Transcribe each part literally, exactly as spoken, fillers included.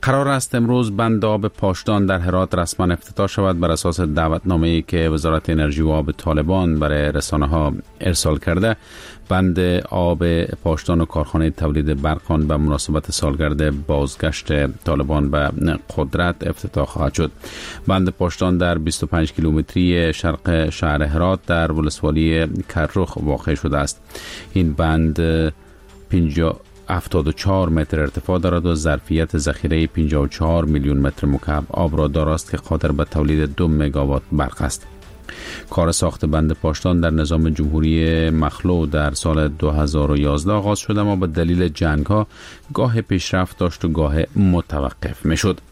قرار است امروز بند آب پاشدان در هرات رسما افتتاح شود بر اساس دعوتنامه‌ای که وزارت انرژی و آب طالبان برای رسانه‌ها ارسال کرده. بند آب پاشدان و کارخانه تولید برق آن به مناسبت سالگرد بازگشت طالبان به قدرت افتتاح خواهد شد. بند پاشدان در بیست و پنج کیلومتری شرق شهر هرات در ولسوالی کرخ واقع شده است. این بند پنجاه هفتاد و چهار متر ارتفاع دارد و ظرفیت ذخیره پنجاه و چهار میلیون متر مکعب آب را داراست که قادر به تولید دو مگاوات برق است. کار ساخت بند پاشدان در نظام جمهوری مخلوع در سال دو هزار و یازده آغاز شد، اما به دلیل جنگ ها گاه پیشرفت داشت و گاه متوقف می شد.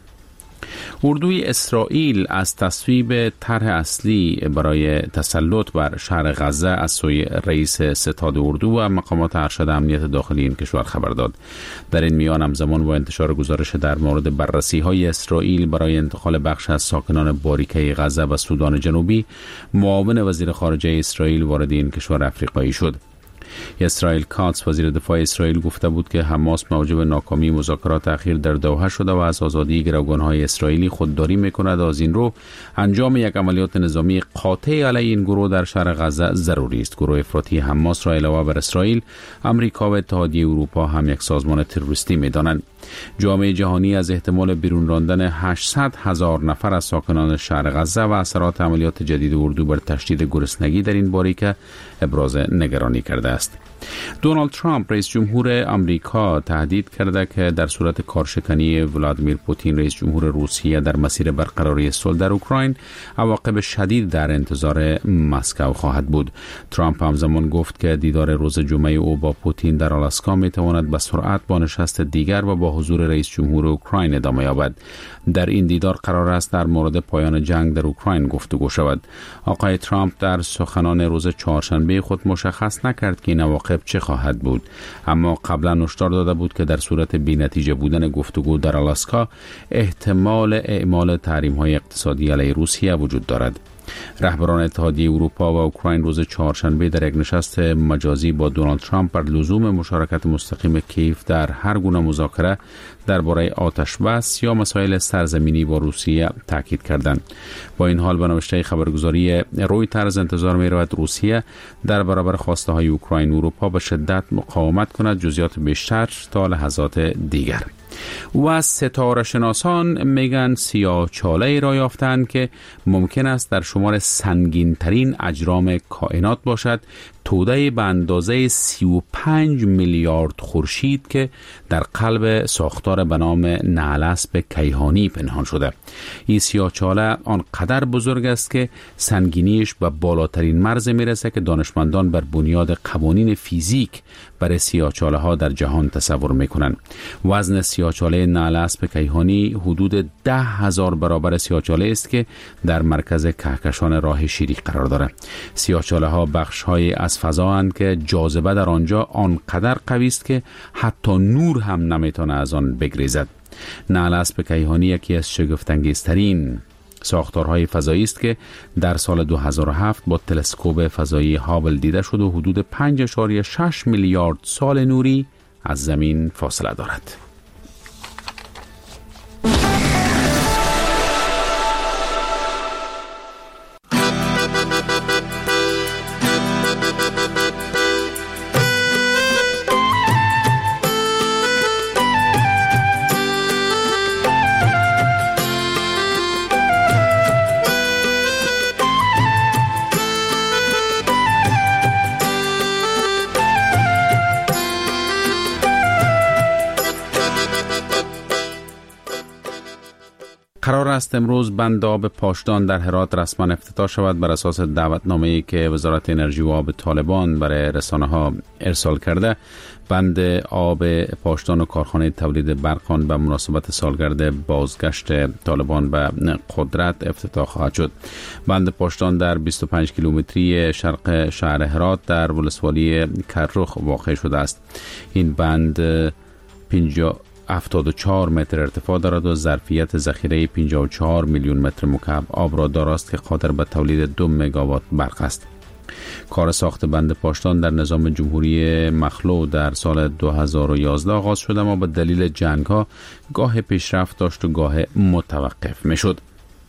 اردوی اسرائیل از تصویب طرح اصلی برای تسلط بر شهر غزه از سوی رئیس ستاد اردو و مقامات ارشد امنیت داخلی این کشور خبر داد. در این میان همزمان با انتشار گزارش در مورد بررسی های اسرائیل برای انتقال بخش از ساکنان باریکه غزه و سودان جنوبی، معاون وزیر خارجه اسرائیل وارد این کشور افریقایی شد. اسرائیل کاتس وزیر دفاع اسرائیل گفته بود که حماس موجب ناکامی مذاکرات اخیر در دوحه شده و از آزادی گروگان‌های اسرائیلی خودداری می‌کند و از این رو انجام یک عملیات نظامی قاطع علیه این گروه در شهر غزه ضروری است. گروه افراطی حماس را علاوه بر اسرائیل، امریکا و اتحادیه اروپا هم یک سازمان تروریستی می‌دانند. جامعه جهانی از احتمال بیرون راندن هشتصد هزار نفر از ساکنان شهر غزه و اثرات عملیات جدید اردو بر تشدید گرسنگی در این باریکه ابراز نگرانی کرده است. دونالد ترامپ رئیس جمهور آمریکا تهدید کرده که در صورت کارشکنی ولادیمیر پوتین رئیس جمهور روسیه در مسیر برقراری صلح در اوکراین، عواقب شدید در انتظار مسکو خواهد بود. ترامپ همزمان گفت که دیدار روز جمعه او با پوتین در آلاسکا می تواند به سرعت با نشست دیگر و با حضور رئیس جمهور اوکراین ادامه یابد. در این دیدار قرار است در مورد پایان جنگ در اوکراین گفتگو شود. آقای ترامپ در سخنان روز چهارشنبه خود مشخص نکرد که این عواقب چه خواهد بود، اما قبلا هشدار داده بود که در صورت بی‌نتیجه بودن گفتگو در آلاسکا احتمال اعمال تحریم‌های اقتصادی علیه روسیه وجود دارد. رهبران اتحادیه اروپا و اوکراین روز چهارشنبه در یک نشست مجازی با دونالد ترامپ بر لزوم مشارکت مستقیم کیف در هر گونه مذاکره درباره آتش بس یا مسائل سرزمینی با روسیه تاکید کردند. با این حال به نوشته خبرگزاری رویترز انتظار می رود روسیه در برابر خواسته های اوکراین و اروپا به شدت مقاومت کند. جزئیات بیشتر تا لحظات دیگر. و ستاره شناسان میگن سیاه‌چاله را یافتند که ممکن است در شمار سنگین ترین اجرام کائنات باشد، توده به اندازه سی و پنج میلیارد خورشید که در قلب ساختار به نام نعل اسب کیهانی پنهان شده. این سیاه‌چاله آنقدر بزرگ است که سنگینیش به بالاترین مرز میرسه که دانشمندان بر بنیاد قوانین فیزیک برای سیاه‌چاله ها در جهان تصور میکنن. وزن سیاه‌چاله نعل اسب کیهانی حدود ده هزار برابر سیاه‌چاله است که در مرکز کهکشان راه شیری قرار داره. سیاه‌چاله ها بخش های از فضا اند که جاذبه در آنجا آنقدر قوی است که حتی نور هم نمیتونه از آن بگریزد. نعل اسب کیهانی یکی از شگفت‌انگیزترین ساختارهای فضایی است که در سال دو هزار و هفت با تلسکوپ فضایی هابل دیده شد و حدود پنج ممیز شش میلیارد سال نوری از زمین فاصله دارد. قرار است امروز بند آب پاشدان در هرات رسما افتتاح شود بر اساس دعوتنامه‌ای که وزارت انرژی و آب طالبان برای رسانه‌ها ارسال کرده. بند آب پاشدان و کارخانه تولید برق آن به مناسبت سالگرد بازگشت طالبان به قدرت افتتاح خواهد شد. بند پاشدان در بیست و پنج کیلومتری شرق شهر هرات در ولسوالی کرخ واقع شده است. این بند پنجاه هفتاد و چهار متر ارتفاع دارد و ظرفیت ذخیره پنجاه و چهار میلیون متر مکعب آب را داراست که قادر به تولید دو مگاوات برق است. کار ساخت بند پاشدان در نظام جمهوری مخلوع در سال دو هزار و یازده آغاز شد، اما به دلیل جنگ‌ها گاه پیشرفت داشت و گاه متوقف می‌شد.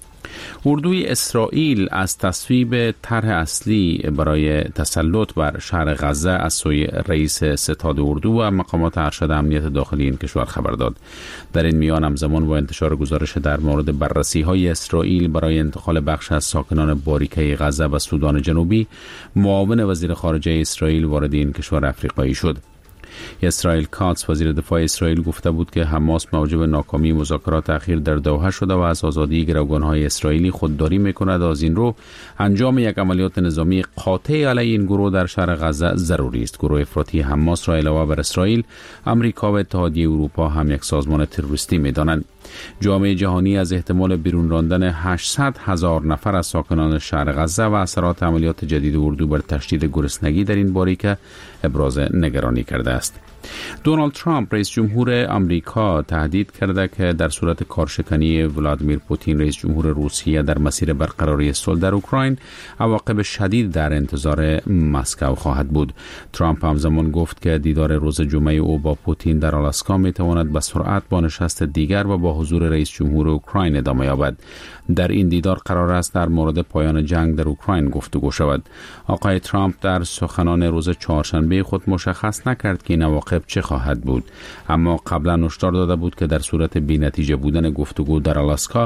اردوی اسرائیل از تصویب طرح اصلی برای تسلط بر شهر غزه از سوی رئیس ستاد اردو و مقامات ارشد امنیت داخلی این کشور خبر داد. در این میان همزمان با انتشار گزارش در مورد بررسی‌های اسرائیل برای انتقال بخش از ساکنان باریکه غزه و سودان جنوبی، معاون وزیر خارجه اسرائیل وارد این کشور افریقایی شد. اسرائیل کاتس وزیر دفاع اسرائیل گفته بود که حماس موجب ناکامی مذاکرات اخیر در دوحه شده و از آزادی گروگان‌های اسرائیلی خودداری می‌کند. از این رو انجام یک عملیات نظامی قاطع علیه این گروه در شهر غزه ضروری است. گروه افراطی حماس را علاوه بر اسرائیل، آمریکا و اتحادیه اروپا هم یک سازمان تروریستی می‌دانند. جامعه جهانی از احتمال بیرون راندن هشتصد هزار نفر از ساکنان شهر غزه و اثرات عملیات جدید اردو بر تشدید گرسنگی در این باریکه ابراز نگرانی کرده است. دونالد ترامپ رئیس جمهور آمریکا تهدید کرده که در صورت کارشکنی ولادیمیر پوتین رئیس جمهور روسیه در مسیر برقراری صلح در اوکراین، عواقب شدید در انتظار مسکو خواهد بود. ترامپ همزمان گفت که دیدار روز جمعه او با پوتین در آلاسکا می تواند به سرعت با نشست دیگر و با حضور رئیس جمهور اوکراین ادامه یابد. در این دیدار قرار است در مورد پایان جنگ در اوکراین گفتگو شود. آقای ترامپ در سخنان روز چهارشنبه خود مشخص نکرد که این عواقب چه خواهد بود، اما قبلا هشدار داده بود که در صورت بی‌نتیجه بودن گفتگو در آلاسکا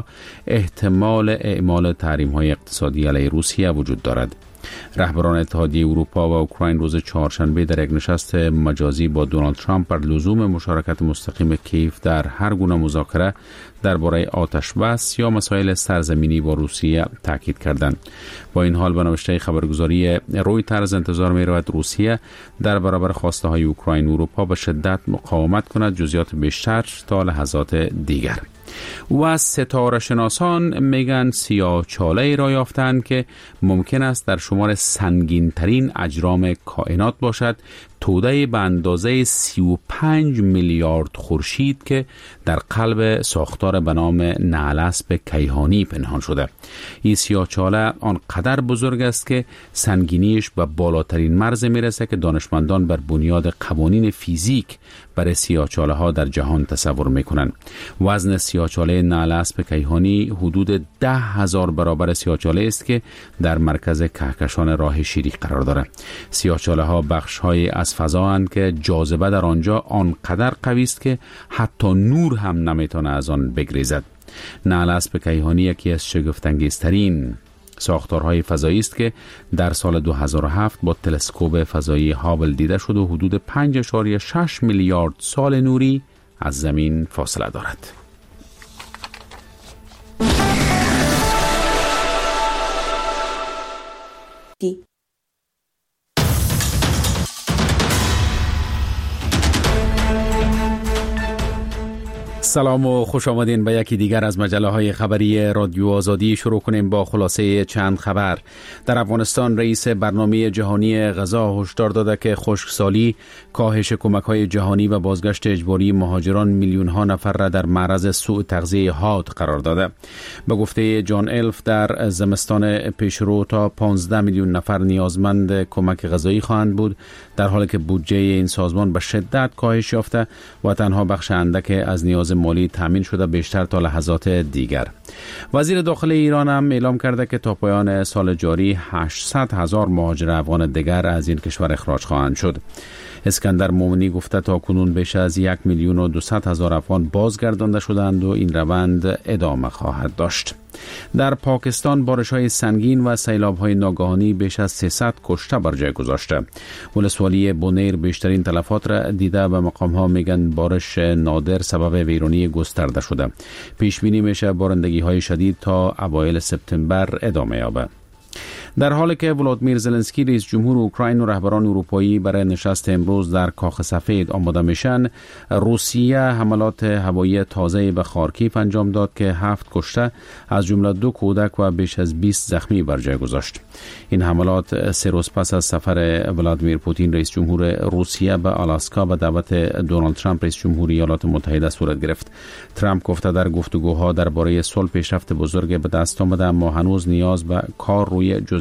احتمال اعمال تحریم‌های اقتصادی علیه روسیه وجود دارد. رهبران اتحادیه اروپا و اوکراین روز چهارشنبه در یک نشست مجازی با دونالد ترامپ بر لزوم مشارکت مستقیم کیف در هر گونه مذاکره درباره آتش بس یا مسائل سرزمینی با روسیه تاکید کردند. با این حال به نوشته خبرگزاری رویترز انتظار می رود روسیه در برابر خواسته های اوکراین و اروپا به شدت مقاومت کند. جزئیات بیشتر تا لحظات دیگر. و ستاره شناسان میگن سیاه‌چاله را یافتند که ممکن است در شمار سنگین ترین اجرام کائنات باشد، توده به اندازه سی و پنج میلیارد خورشید که در قلب ساختار به نام نعل‌اسب کیهانی پنهان شده. این سیاه‌چاله آنقدر بزرگ است که سنگینیش به بالاترین مرز میرسه که دانشمندان بر بنیاد قوانین فیزیک برای سیاه‌چاله ها در جهان تصور میکنن. وزن سیاه‌چاله نعل‌اسب کیهانی حدود ده هزار برابر سیاه‌چاله است که در مرکز کهکشان راه شیری قرار داره. سیاه‌چاله ها بخش های از فضا هستند که جاذبه در آنجا آنقدر قوی است که حتی نور هم نمیتونه از آن بگریزد. نعل‌اسب کیهانی یکی از شگفت‌انگیزترین ساختارهای فضایی است که در سال دو هزار و هفت با تلسکوپ فضایی هابل دیده شد و حدود پنج ممیز شش میلیارد سال نوری از زمین فاصله دارد. دی. سلام و خوش آمدین به یکی دیگر از مجله های خبری رادیو آزادی. شروع کنیم با خلاصه چند خبر. در افغانستان رئیس برنامه جهانی غذا هشدار داده که خشکسالی، کاهش کمک های جهانی و بازگشت اجباری مهاجران میلیون ها نفر را در معرض سوء تغذیه حاد قرار داده. به گفته جان الف در زمستان پیشرو تا پانزده میلیون نفر نیازمند کمک غذایی خواهند بود، در حالی که بودجه این سازمان به شدت کاهش یافته و تنها بخش اندک از نیاز مالی تامین شده بیشتر تا لحظات دیگر. وزیر داخلی ایران هم اعلام کرده که تا پایان سال جاری هشتصد هزار مهاجر افغان دیگر از این کشور اخراج خواهند شد. اسکندر مومنی گفته تا کنون بیش از یک میلیون و دویست هزار افغان بازگردانده شدند و این روند ادامه خواهد داشت. در پاکستان بارش‌های سنگین و سیلاب‌های ناگهانی بیش از سیصد کشته بر جای گذاشته. ولسوالی بونیر بیشترین تلفات را دیده و مقام‌ها میگن بارش نادر سبب ویرانی گسترده شده. پیش بینی میشه بارندگی‌های شدید تا اوایل سپتامبر ادامه یابد. در حالی که ولادیمیر زلنسکی رئیس جمهور اوکراین و رهبران اروپایی برای نشست امروز در کاخ سفید آماده میشن، روسیه حملات هوایی تازه به خارکیف انجام داد که هفت کشته از جمله دو کودک و بیش از بیست زخمی بر جای گذاشت. این حملات سه روز پس از سفر ولادیمیر پوتین رئیس جمهور روسیه به آلاسکا و دعوت دونالد ترامپ رئیس جمهور ایالات متحده صورت گرفت. ترامپ گفته در گفتگوها درباره صلح پیشرفت بزرگ به دست آمده، اما هنوز نیاز به کار روی جزئیات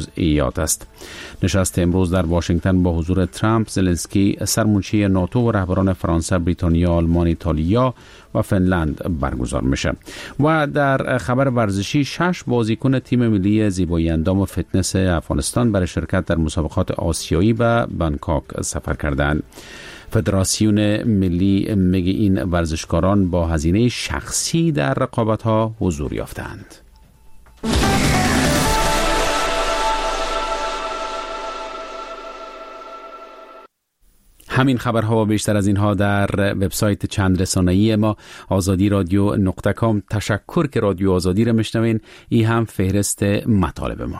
جزئیات است. نشست امروز در واشنگتن با حضور ترامپ، زلنسکی، سرمنشی ناتو و رهبران فرانسه، بریتانیا، آلمان، ایتالیا و فنلند برگزار میشه. و در خبر ورزشی، شش بازیکن تیم ملی زیبایی اندام و فتنس افغانستان برای شرکت در مسابقات آسیایی به بانکوک سفر کردند. فدراسیون ملی میگه این ورزشکاران با هزینه شخصی در رقابت‌ها حضور یافتند. همین خبرها و بیشتر از اینها در وبسایت چند رسانه‌ای ما آزادی رادیو نقطه کام. تشکر که رادیو آزادی را میشنوین. این هم فهرست مطالب ما.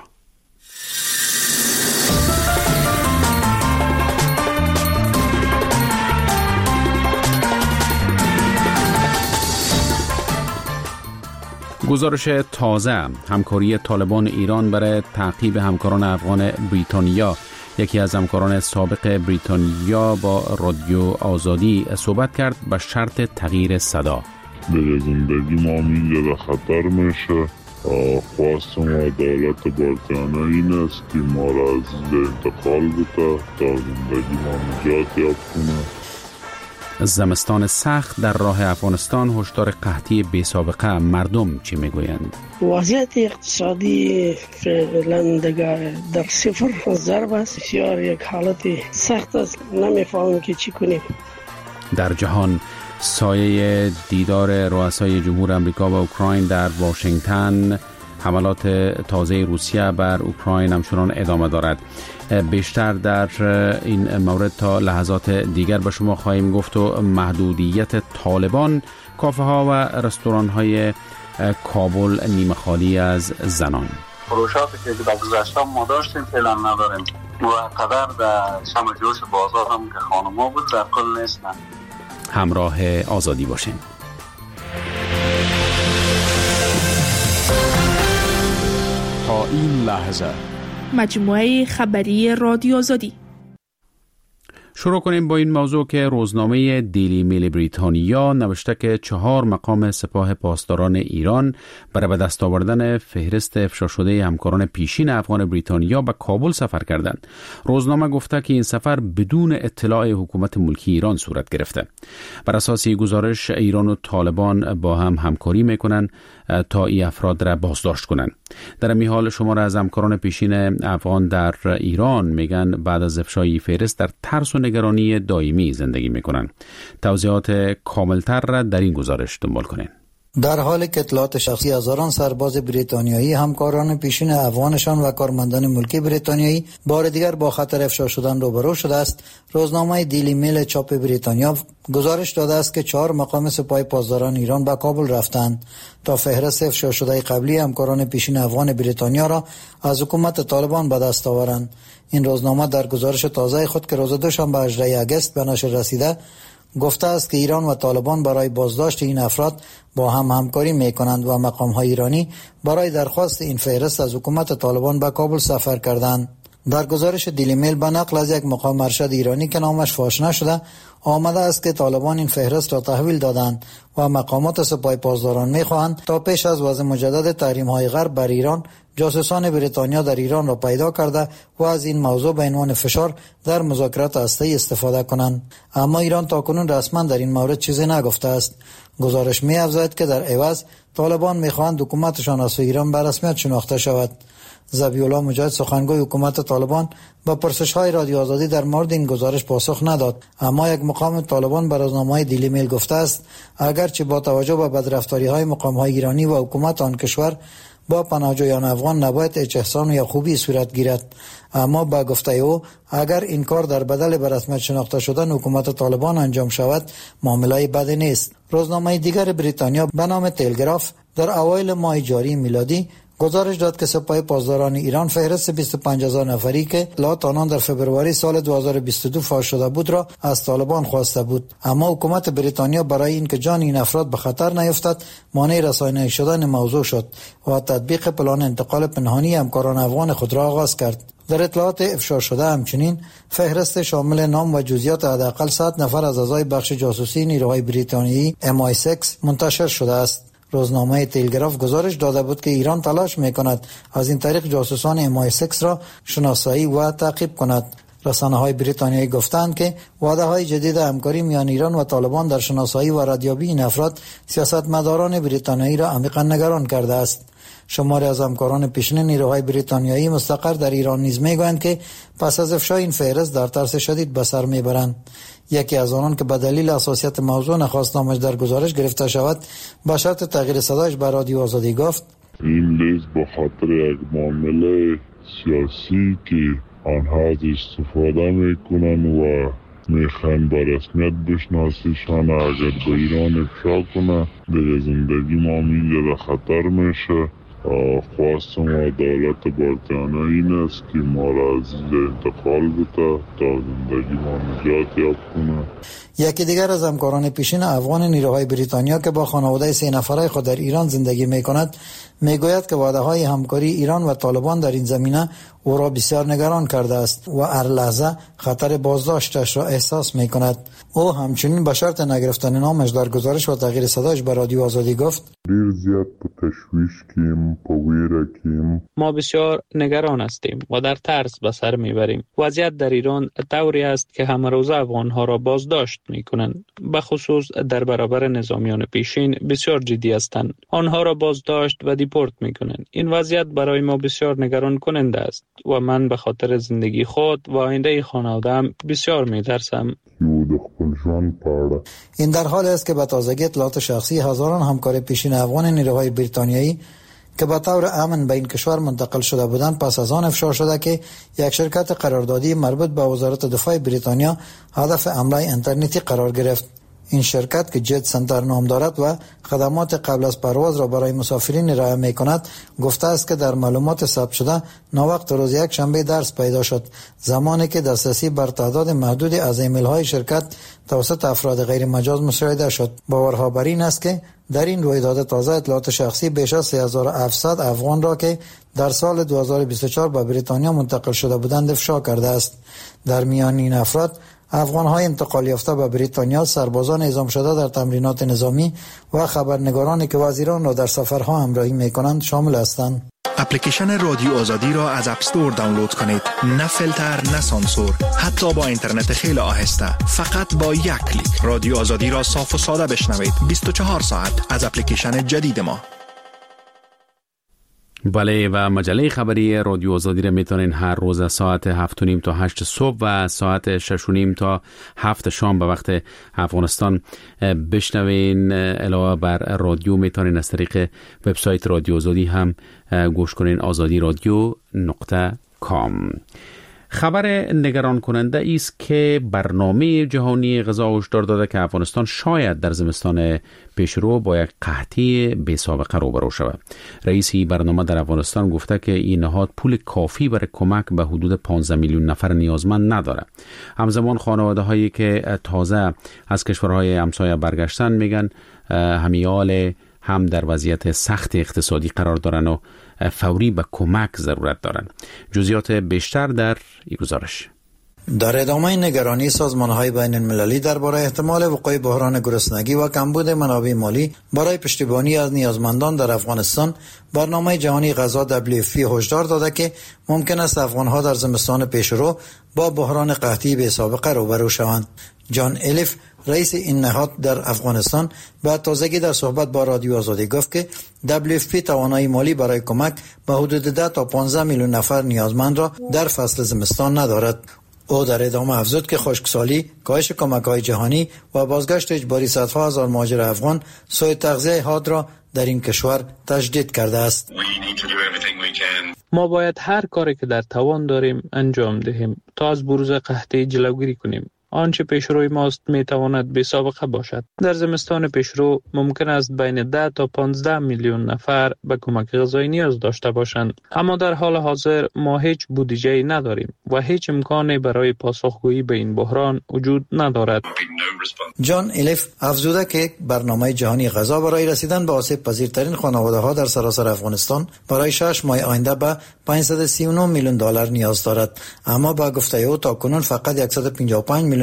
گزارش تازه: همکاری طالبان ایران برای تعقیب همکاران افغان بریتانیا. یکی از همکاران سابق بریتانیا با رادیو آزادی صحبت کرد به شرط تغییر صدا. به زندگی ما اینجا در خطر میشه. خواست ما دولت بریتانیا این است که ما را از انتقال بده تا زندگی ما نجات یابد کنه. زمستان سخت در راه افغانستان، هشدار قحطی بی سابقه. مردم چی میگویند؟ وضعیت اقتصادی فعلا در صفر ضرب است. بسیار یک حالت سخت است، نمیفهمیم که چی کنیم. در جهان، سایه دیدار رؤسای جمهور امریکا و اوکراین در واشنگتن. حملات تازه روسیه بر اوکراین همچنان ادامه دارد. بیشتر در این مورد تا لحظات دیگر به شما خواهیم گفت. و محدودیت طالبان، کافه ها و رستوران های کابل نیمه خالی از زنان. فروشاتی که در گذشته ما داشتیم فعلا نداریم و قدر در شم جوش بازار هم که خانم‌ها بود در کل نیستن. همراه آزادی باشین. تا این لحظه مجموعه خبری رادیو آزادی. شروع کنیم با این موضوع که روزنامه دیلی میل بریتانیا نوشته که چهار مقام سپاه پاسداران ایران برای به دست آوردن فهرست افشا شده همکاران پیشین افغان بریتانیا به کابل سفر کردند. روزنامه گفته که این سفر بدون اطلاع حکومت ملکی ایران صورت گرفته. بر اساس گزارش، ایران و طالبان با هم همکاری میکنن تا این افراد را بازداشت کنند. در این حال شمار از همکاران پیشین افغان در ایران میگن بعد از افشای فهرست در ترس و نگرانی دائمی زندگی میکنن. توضیحات کاملتر را در این گزارش دنبال کنین. در حالی که اطلاعات شخصی هزاران سرباز بریتانیایی، همکاران پیشین افغانشان و کارمندان ملکی بریتانیایی بار دیگر با خطر افشا شدن روبرو شده است، روزنامه دیلی میل چاپ بریتانیا گزارش داده است که چهار مقام سپاه پاسداران ایران به کابل رفتند تا فهرست افشا شده قبلی همکاران پیشین افغان بریتانیا را از حکومت طالبان به دست آورند. این روزنامه در گزارش تازه خود که روز دوشنبه هجدهم اگست به نشر رسیده گفته است که ایران و طالبان برای بازداشت این افراد با هم همکاری می‌کنند و مقام‌های ایرانی برای درخواست این فهرست از حکومت طالبان به کابل سفر کردند. در گزارش دیلی میل به نقل از یک مقام ارشد ایرانی که نامش فاش نشده آمده است که طالبان این فهرست را تحویل دادند و مقامات سپاه پاسداران می‌خواهند تا پیش از وضع مجدد تحریم‌های غرب بر ایران جاسوسان بریتانیا در ایران را پیدا کرده و از این موضوع به عنوان فشار در مذاکرات هسته‌ای استفاده کنند. اما ایران تاکنون رسما در این مورد چیزی نگفته است. گزارش می‌افزاید که در عوض طالبان می‌خواهند حکومتشان از ایران به رسمیت شناخته شود. ذبیح‌الله مجاهد، سخنگوی حکومت طالبان، با پرسش‌های رادیو آزادی در مورد این گزارش پاسخ نداد، اما یک مقام طالبان به روزنامه دیلی میل گفته است اگرچه با توجه به بدرفتاری‌های مقام‌های ایرانی و حکومت آن کشور با پناهجویان افغان نباید هیچ احسان یا خوبی صورت گیرد، اما با گفته او اگر این کار در بدل به رسمیت شناخته شدن حکومت طالبان انجام شود معامله بدی نیست. روزنامه دیگر بریتانیا به نام تلگراف در اوایل ماه جاری میلادی گزارش داد که سپاه پاسداران ایران فهرست بیست و پنج هزار نفری که اطلاعات آنان در فبروری سال دو هزار و بیست و دو فاش شده بود را از طالبان خواسته بود، اما حکومت بریتانیا برای اینکه جان این افراد به خطر نیفتد مانع رسانه‌ای شدن موضوع شد و تطبیق پلان انتقال پنهانی همکاران افغان خود را آغاز کرد. در اطلاعات افشا شده همچنین فهرست شامل نام و جزئیات حداقل صد نفر از اعضای بخش جاسوسی نیروهای بریتانیایی ام آی شش منتشر شده است. روزنامه تلگراف گزارش داده بود که ایران تلاش میکند از این طریق جاسوسان ام آی شش را شناسایی و تعقیب کند. رسانه‌های بریتانیایی گفتند که وعده‌های جدید همکاری میان ایران و طالبان در شناسایی و ردیابی این افراد سیاستمداران بریتانیایی را عمیقا نگران کرده است. شماری از همکاران پیشین نیروهای بریتانیایی مستقر در ایران نیز میگویند که پس از افشای این فهرست در ترس شدید به سر میبرند. یکی از آنان که به دلیل حساسیت موضوع نخواست نامش در گزارش گرفته شود به شرط تغییر صدایش به رادیو آزادی گفت این لیست به خاطر یک معامله سیاسی که آنها از استفاده میکنن و میخوان به رسمیت بشناسیشان، اگر به ایران افشا کنه دیگه زندگی ما اینجا در خطر میشه. خواست ما دولت بریتانیا این است که ما را از انتقال بده تا زندگی ما نجات یاب کنه. یکی دیگر از همکاران پیشین افغان نیروهای بریتانیا که با خانواده سه نفره خود در ایران زندگی میکند میگوید که وعده‌های همکاری ایران و طالبان در این زمینه او را بسیار نگران کرده است و هر لحظه خطر بازداشتش را احساس میکند. او همچنین به شرط نگرفتن نامش در گزارش و تغییر صدایش به رادیو آزادی گفت دیر زیاد په تشویش کیم په ویره کیم. ما بسیار نگران هستیم و در ترس به سر میبریم. وضعیت در ایران طوری است که همه روز افغانها را بازداشت میکنند. به خصوص در برابر نظامیان پیشین بسیار جدی هستند. آنها را بازداشت و دیپورت میکنند. این وضعیت برای ما بسیار نگران کننده است و من به خاطر زندگی خود و آینده خانواده‌ام بسیار میترسم. این در حال است که به تازگی اطلاعات شخصی هزاران همکار پیشین افغان نیروهای بریتانیایی که به طور امن به این کشور منتقل شده بودند پس از آن افشا شده که یک شرکت قراردادی مربوط به وزارت دفاع بریتانیا هدف حمله اینترنتی قرار گرفت. این شرکت که جت سنتر نام دارد و خدمات قبل از پرواز را برای مسافرین ارائه می‌کند گفته است که در معلومات ثبت شده ناوقت روز یک شنبه درس پیدا شد، زمانی که دسترسی بر تعداد محدودی از ایمیل‌های شرکت توسط افراد غیر مجاز مساعده شد. باورها بر این است که در این رویداد تازه اطلاعات شخصی بیش از سه هزار و هفتصد افغان را که در سال دو هزار و بیست و چهار به بریتانیا منتقل شده بودند افشا کرده است. در میان این افراد افغان‌های انتقال یافته به بریتانیا، سربازان اعزام شده در تمرینات نظامی و خبرنگارانی که وزیران را در سفرها همراهی می‌کنند شامل هستند. اپلیکیشن رادیو آزادی را از اپ استور دانلود کنید. نه فیلتر، نه سانسور، حتی با اینترنت خیلی آهسته. فقط با یک کلیک رادیو آزادی را صاف و ساده بشنوید. بیست و چهار ساعت از اپلیکیشن جدید ما. بله و مجله خبری رادیو آزادی را میتونین هر روز ساعت هفت و نیم تا هشت صبح و ساعت شش و نیم تا هفت شام به وقت افغانستان بشنوین. علاوه بر رادیو میتونین از طریق وبسایت رادیو آزادی هم گوش کنین، آزادی رادیو نقطه کام. خبر نگران کننده است که برنامه جهانی غذا هشدار داده که افغانستان شاید در زمستان پیشرو با یک قحطی بی سابقه روبرو شود. رئیس برنامه در افغانستان گفته که این نهاد پول کافی برای کمک به حدود پانزده میلیون نفر نیازمند نداره. همزمان خانواده هایی که تازه از کشورهای همسایه برگشتن میگن همیال هم در وضعیت سخت اقتصادی قرار دارن و فوری به کمک ضرورت دارن. جزئیات بیشتر در این گزارش. در ادامه نگرانی سازمان‌های بین المللی درباره احتمال وقوع بحران گرسنگی و کمبود منابع مالی برای پشتیبانی از نیازمندان در افغانستان، برنامه جهانی غذا دبلیو اف پی هشدار داده که ممکن است افغان‌ها در زمستان پیشرو با بحران قحطی بی سابقه روبرو شوند. جان الیف، رئیس این نهاد در افغانستان، بعد تازگی در صحبت با رادیو آزادی گفت که دبلیو اف پی توانایی مالی برای کمک به حدود ده تا پانزده میلیون نفر نیازمند را در فصل زمستان ندارد. او در ادامه افزود که خشکسالی، کاهش کمک‌های جهانی و بازگشت اجباری صدها هزار مهاجر افغان سوی تغذیه حاد را در این کشور تجدید کرده است. ما باید هر کاری که در توان داریم انجام دهیم تا از بروز قحطی جلوگیری کنیم. آنچه پیشروی ماست میتواند بی سابقه باشد. در زمستان پیشرو ممکن است بین ده تا پانزده میلیون نفر به کمک غذایی نیاز داشته باشند، اما در حال حاضر ما هیچ بودجه‌ای نداریم و هیچ امکانی برای پاسخگویی به این بحران وجود ندارد. جان الیف افزوده که برنامه جهانی غذا برای رسیدن به آسیب پذیرترین خانواده‌ها در سراسر افغانستان برای شش ماه آینده به پانصد و سی و نه میلیون دلار نیاز دارد، اما با گفته او تاکنون فقط صد و پنجاه و پنج میلیون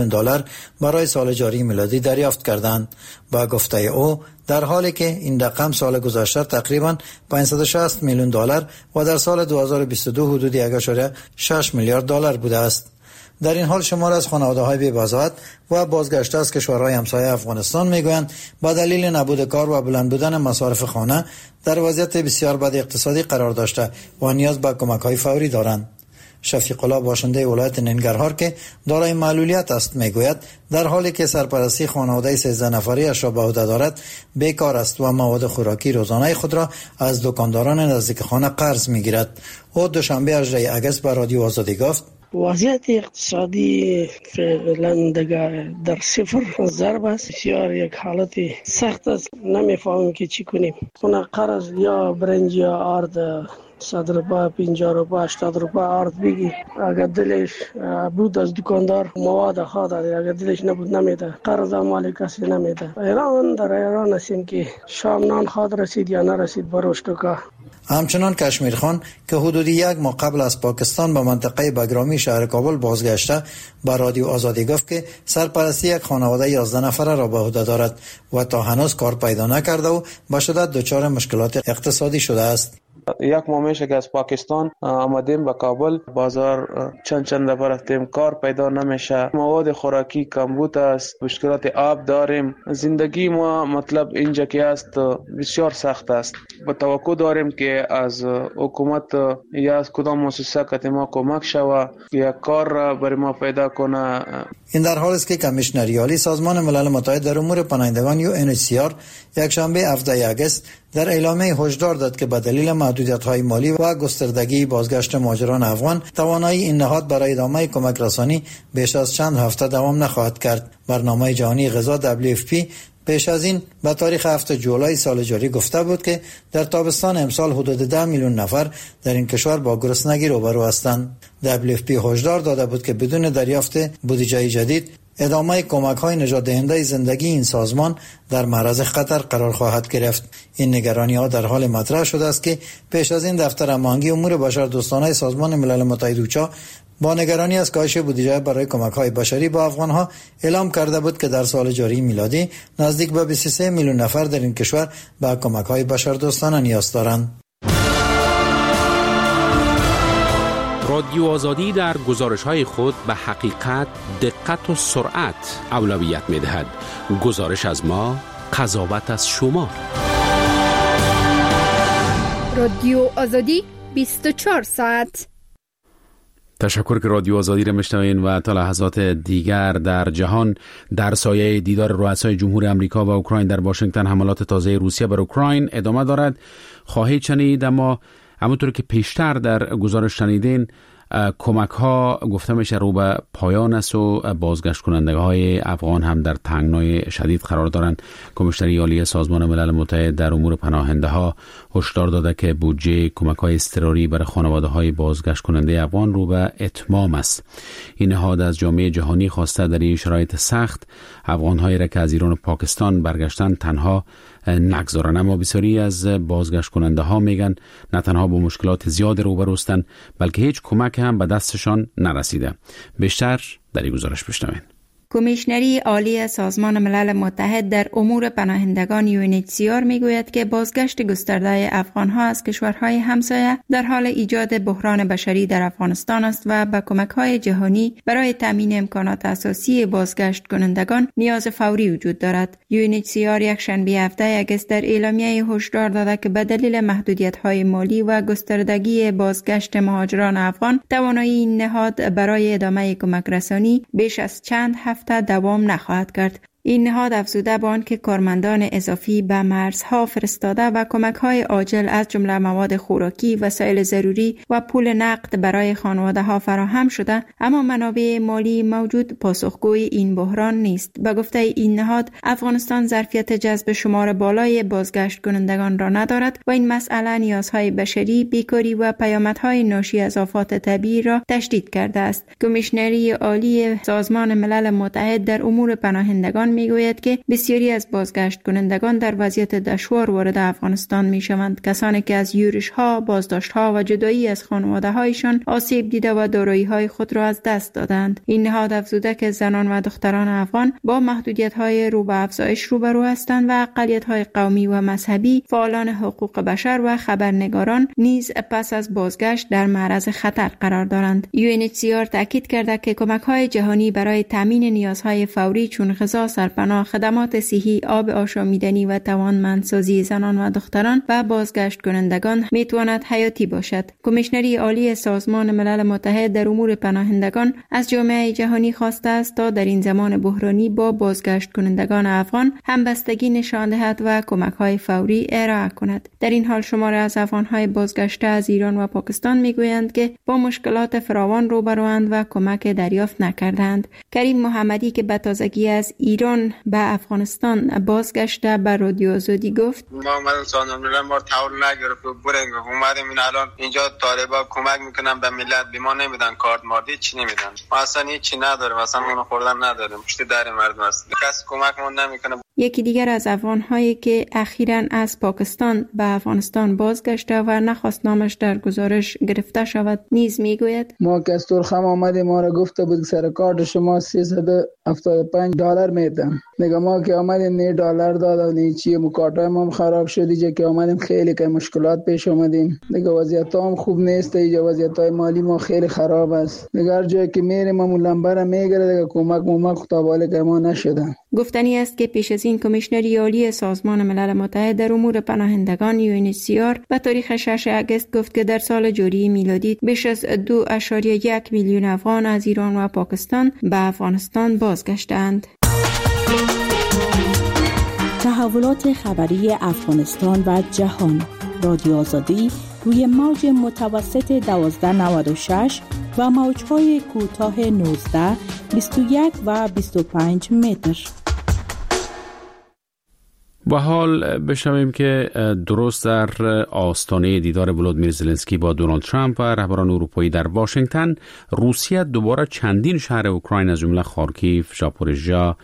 میلیون دلار برای سال جاری میلادی دریافت کردند. با گفته او در حالی که این رقم سال گذشته تقریباً پانصد و شصت میلیون دلار و در سال دو هزار و بیست و دو حدود یک ممیز شش میلیارد دلار بوده است. در این حال شمار از خانواده‌های بی‌بضاعت و بازگشته از کشورهای همسایه افغانستان میگویند با دلیل نبود کار و بلند بودن مصارف خانه در وضعیت بسیار بد اقتصادی قرار داشته و نیاز به کمک‌های فوری دارند. شفیق الله باشنده ولایت ننگرهار که دارای معلولیت است میگوید در حالی که سرپرستی خانواده سیزده نفری اش را به عهده دارد بیکار است و مواد خوراکی روزانه خود را از دکانداران نزدیک خانه قرض میگیرد. او دوشنبه هجدهم اگست به رادیو آزادی گفت وضعیت اقتصادی فعلا دیگر در صفر ضرب است. بسیار یک حالت سخت است. نمیفهمیم که چی کنیم. خونه قرض یا برنج یا آرد صد روپا، پنجاه روپا، هشتاد روپا آرد بگی. اگر دلش بود از دکاندار مواد خواه داده، اگر دلش نبود نمیده. قرض مال کسی نمیده. ایران در ایران هستیم که شام نان خواد رسید یا نرسید بروش توکا. همچنان کشمیر خان که حدود یک ماه قبل از پاکستان به منطقه بگرامی شهر کابل بازگشته با رادیو آزادی گفت که سرپرستی یک خانواده یازده نفره را به عهده دارد و تا هنوز کار پیدا نکرده و به شدت دچار مشکلات اقتصادی شده است. یک ماه میشه که از پاکستان آمدیم به کابل. بازار چند چند دفعه رفتیم، کار پیدا نمیشه، مواد خوراکی کمبود است، مشکلات آب داریم. زندگی ما مطلب اینجا که است بسیار سخت است. با توقع داریم که از حکومت یا از کدام مؤسسه که ما کمک شود یا کار را برای ما پیدا کنه. این در حالی است که کمیشنری عالی سازمان ملل متحد در امور پناهندگان یو ان اچ سی آر یک شنبه هفدهم اگست در اعلامیه هشدار داد که به دلیل محدودیت‌های مالی و گستردگی بازگشت مهاجران افغان توانایی این نهاد برای ادامه کمک رسانی بیش از چند هفته دوام نخواهد کرد. برنامه جهانی غذا دبلیو اف پی پیش از این به تاریخ هفتم جولای سال جاری گفته بود که در تابستان امسال حدود ده میلیون نفر در این کشور با گرسنگی روبرو هستند. دبلیو اف پی هشدار داده بود که بدون دریافت بودجه جدید ادامه کمک‌های نجات دهنده زندگی این سازمان در معرض خطر قرار خواهد گرفت. این نگرانی‌ها در حال مطرح شده است که پیش از این دفتر هماهنگی امور بشردوستانه سازمان ملل متحد اوچا با نگرانی از کاهش بودجه برای کمک‌های بشری با افغان‌ها اعلام کرده بود که در سال جاری میلادی نزدیک به بیست و سه میلیون نفر در این کشور به کمک‌های بشردوستانه نیاز دارند. رادیو آزادی در گزارش‌های خود به حقیقت، دقت و سرعت اولویت می‌دهد. گزارش از ما، قضاوت از شما. رادیو آزادی بیست و چهار ساعت. تشکر که رادیو آزادی را میشنوین و تا لحظات دیگر در جهان در سایه دیدار رؤسای جمهور امریکا و اوکراین در واشنگتن حملات تازه روسیه بر اوکراین ادامه دارد. خواهید شنید، اما همونطور که پیشتر در گزارش شنیدین کمک ها گفته میشه رو به پایان است و بازگشت کننده های افغان هم در تنگنای شدید قرار دارند. کمیشنری عالی سازمان ملل متحد در امور پناهنده ها هشدار داده که بودجه کمک های اضطراری برای خانواده های بازگشت کننده افغان رو به اتمام است. این نهاد از جامعه جهانی خواسته در این شرایط سخت افغان هایی را که از ایران و پاکستان برگشتن تنها نگذارن. اما بسیاری از بازگشت کننده ها میگن نه تنها با مشکلات زیاد روبرو هستند بلکه هیچ کمک هم به دستشان نرسیده. بیشتر در این گزارش بشنوین. کمیشنری عالی سازمان ملل متحد در امور پناهندگان یو ان اچ سی آر میگوید که بازگشت گسترده افغان‌ها از کشورهای همسایه در حال ایجاد بحران بشری در افغانستان است و به کمک‌های جهانی برای تامین امکانات اساسی بازگشت کنندگان نیاز فوری وجود دارد. یو ان اچ سی آر یک شنبه هفدهم اگست در اعلامیه هشدار داده که به دلیل محدودیت‌های مالی و گستردگی بازگشت مهاجران افغان توانایی این نهاد برای ادامه کمک رسانی بیش از چند هفته دوام نخواهد کرد. این نهاد افزوده به آن که کارمندان اضافی به مرزها فرستاده و کمک‌های عاجل از جمله مواد خوراکی، وسایل ضروری و پول نقد برای خانواده‌ها فراهم شده، اما منابع مالی موجود پاسخگوی این بحران نیست. به گفته این نهاد، افغانستان ظرفیت جذب شمار بالای بازگشت کنندگان را ندارد و این مسئله نیازهای بشری، بیکاری و پیامدهای ناشی از آفات طبیعی را تشدید کرده است. کمیشنری عالی سازمان ملل متحد در امور پناهندگان میگوید که بسیاری از بازگشت کنندگان در وضعیت دشوار وارد افغانستان میشوند، کسانی که از یورش ها، بازداشت ها و جدایی از خانواده هایشان آسیب دیده و دارایی های خود را از دست دادند. این نهاد افزوده که زنان و دختران افغان با محدودیت های رو به افزایش روبرو هستند و اقلیت های قومی و مذهبی، فعالان حقوق بشر و خبرنگاران نیز پس از بازگشت در معرض خطر قرار دارند. یو ان اچ سی آر تاکید کرده که کمک‌های جهانی برای تامین نیازهای فوری چون غذا، سرپناه، خدمات صحی، آب آشامیدنی و توانمندسازی زنان و دختران و بازگشت کنندگان میتواند حیاتی باشد. کمیشنری عالی سازمان ملل متحد در امور پناهندگان از جامعه جهانی خواسته است تا در این زمان بحرانی با بازگشت کنندگان افغان همبستگی نشان دهد و کمک‌های فوری ارائه کند. در این حال شماری از افغان‌های بازگشته از ایران و پاکستان میگویند که با مشکلات فراوان روبروند و کمک دریافت نکردند. کریم محمدی که به تازگی از ایران به افغانستان بازگشته به رادیو آزادی گفت: ما اومدیم سازمان ملل ما تحول نگرفت و برنگ اومدیم این الان اینجا طالبا کمک میکنن به ملت، به ما نمیدن کارت مادی، چی نمیدن، ما اصلا هیچی نداریم، اصلا اون خوردن نداریم، پشت در مردم است، کسی کمکمون نمیکنه. یکی دیگر از افغان‌هایی که اخیراً از پاکستان به افغانستان بازگشته و نخواست نامش در گزارش گرفته شود نیز میگوید: ما که از ترخم آمدیم ما را گفته بود سر کارت شما سیصد و هفتاد و پنج دلار میدن. دیگه ما که آمدیم نه دلار داد و نه چی، مکاتبه ما خراب شد. اینجا که آمدیم خیلی که مشکلات پیش آمدیم. دیگه وضعیت هم خوب نیست، اینجا وضعیت های مالی ما خیلی خراب است. دیگه هر جایی که میریم ما لنبر میگیره، دیگه کمک مومک خطاباله که ما نشدن. گفتنی است که پیش از این کمیشنری عالی سازمان ملل متحد در امور پناهندگان یو ان اچ سی آر به تاریخ ششم اگست گفت که در سال جاری میلادی بیش از دو ممیز یک میلیون افغان از ایران و پاکستان به افغانستان بازگشتند. تحولات خبری افغانستان و جهان، رادیو آزادی روی موج متوسط دوازده نود و شش و موج‌های کوتاه نوزده، بیست و یک و بیست و پنج متر. و حال بشنویم که درست در آستانه دیدار ولودیمیر زلنسکی با دونالد ترامپ و رهبران اروپایی در واشنگتن، روسیه دوباره چندین شهر اوکراین از جمله خارکیف، ژاپوریژیا،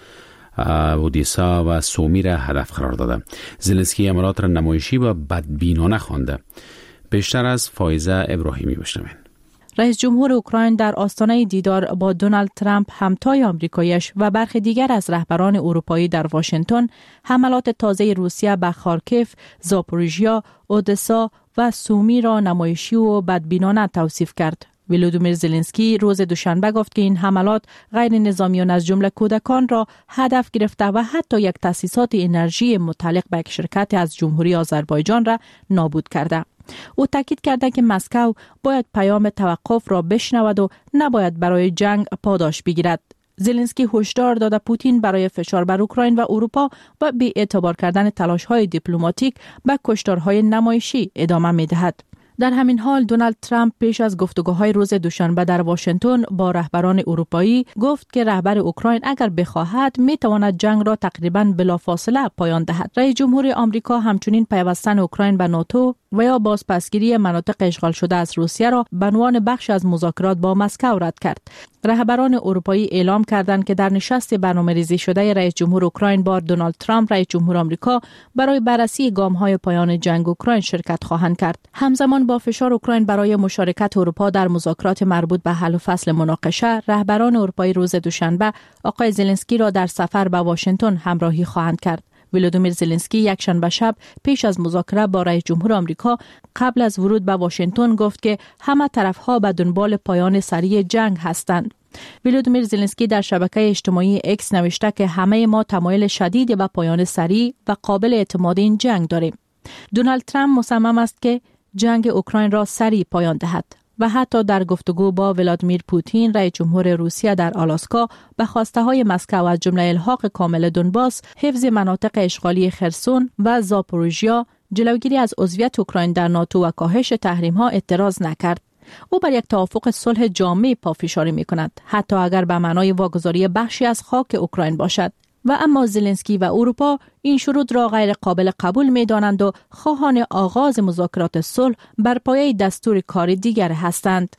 اودیسا و سومی را هدف قرار داده. زلنسکی عملات را نمایشی و بدبینانه خوانده. بیشتر از فایزه ابراهیمی بشنوین. رئیس جمهور اوکراین در آستانه دیدار با دونالد ترامپ، همتای آمریکایش و برخی دیگر از رهبران اروپایی در واشنگتن، حملات تازه روسیه به خارکیف، زاپوریژیا، اودسا و سومی را نمایشی و بدبینانه توصیف کرد. ولودیمیر زلنسکی روز دوشنبه گفت که این حملات غیر نظامیان از جمله کودکان را هدف گرفته و حتی یک تأسیسات انرژی متعلق به یک شرکت از جمهوری آذربایجان را نابود کرده. او تاکید کرده که مسکو باید پیام توقف را بشنود و نباید برای جنگ پاداش بگیرد. زلنسکی هشدار داده پوتین برای فشار بر اوکراین و اروپا و بی اعتبار کردن تلاش‌های دیپلماتیک به کشتارهای نمایشی ادامه می‌دهد. در همین حال دونالد ترامپ پیش از گفتگوهای روز دوشنبه در واشنگتن با رهبران اروپایی گفت که رهبر اوکراین اگر بخواهد میتواند جنگ را تقریباً بلافاصله پایان دهد. رئیس جمهور آمریکا همچنین پیوستن اوکراین به ناتو و یا بازپسگیری مناطق اشغال شده از روسیه را به عنوان بخش از مذاکرات با مسکو رد کرد. رهبران اروپایی اعلام کردند که در نشست برنامه‌ریزی شده رئیس جمهور اوکراین با دونالد ترامپ، رئیس جمهور آمریکا برای بررسی گام‌های پایان جنگ اوکراین شرکت خواهند کرد. همزمان با فشار اوکراین برای مشارکت اروپا در مذاکرات مربوط به حل و فصل مناقشه، رهبران اروپایی روز دوشنبه آقای زلنسکی را در سفر به واشنگتن همراهی خواهند کرد. ولودیمیر زلنسکی یک شنبه شب پیش از مذاکره با رئیس جمهور آمریکا قبل از ورود به واشنگتن گفت که همه طرف‌ها به دنبال پایان سریع جنگ هستند. ولودیمیر زلنسکی در شبکه اجتماعی اکس نوشته که همه ما تمایل شدید به پایان سریع و قابل اعتماد این جنگ داریم. دونالد ترامپ مصمم است که جنگ اوکراین را سریع پایان دهد و حتی در گفتگو با ولادیمیر پوتین، رئیس جمهور روسیه در آلاسکا، به خواسته های مسکو از جمله الحاق کامل دونباس، حفظ مناطق اشغالی خرسون و زاپوریژیا، جلوگیری از عضویت اوکراین در ناتو و کاهش تحریم ها اعتراض نکرد. او بر یک توافق صلح جامع پافشاری می کند، حتی اگر به معنای واگذاری بخشی از خاک اوکراین باشد. و اما زلنسکی و اروپا این شروط را غیر قابل قبول می دانند و خواهان آغاز مذاکرات صلح بر پایه دستور کاری دیگر هستند.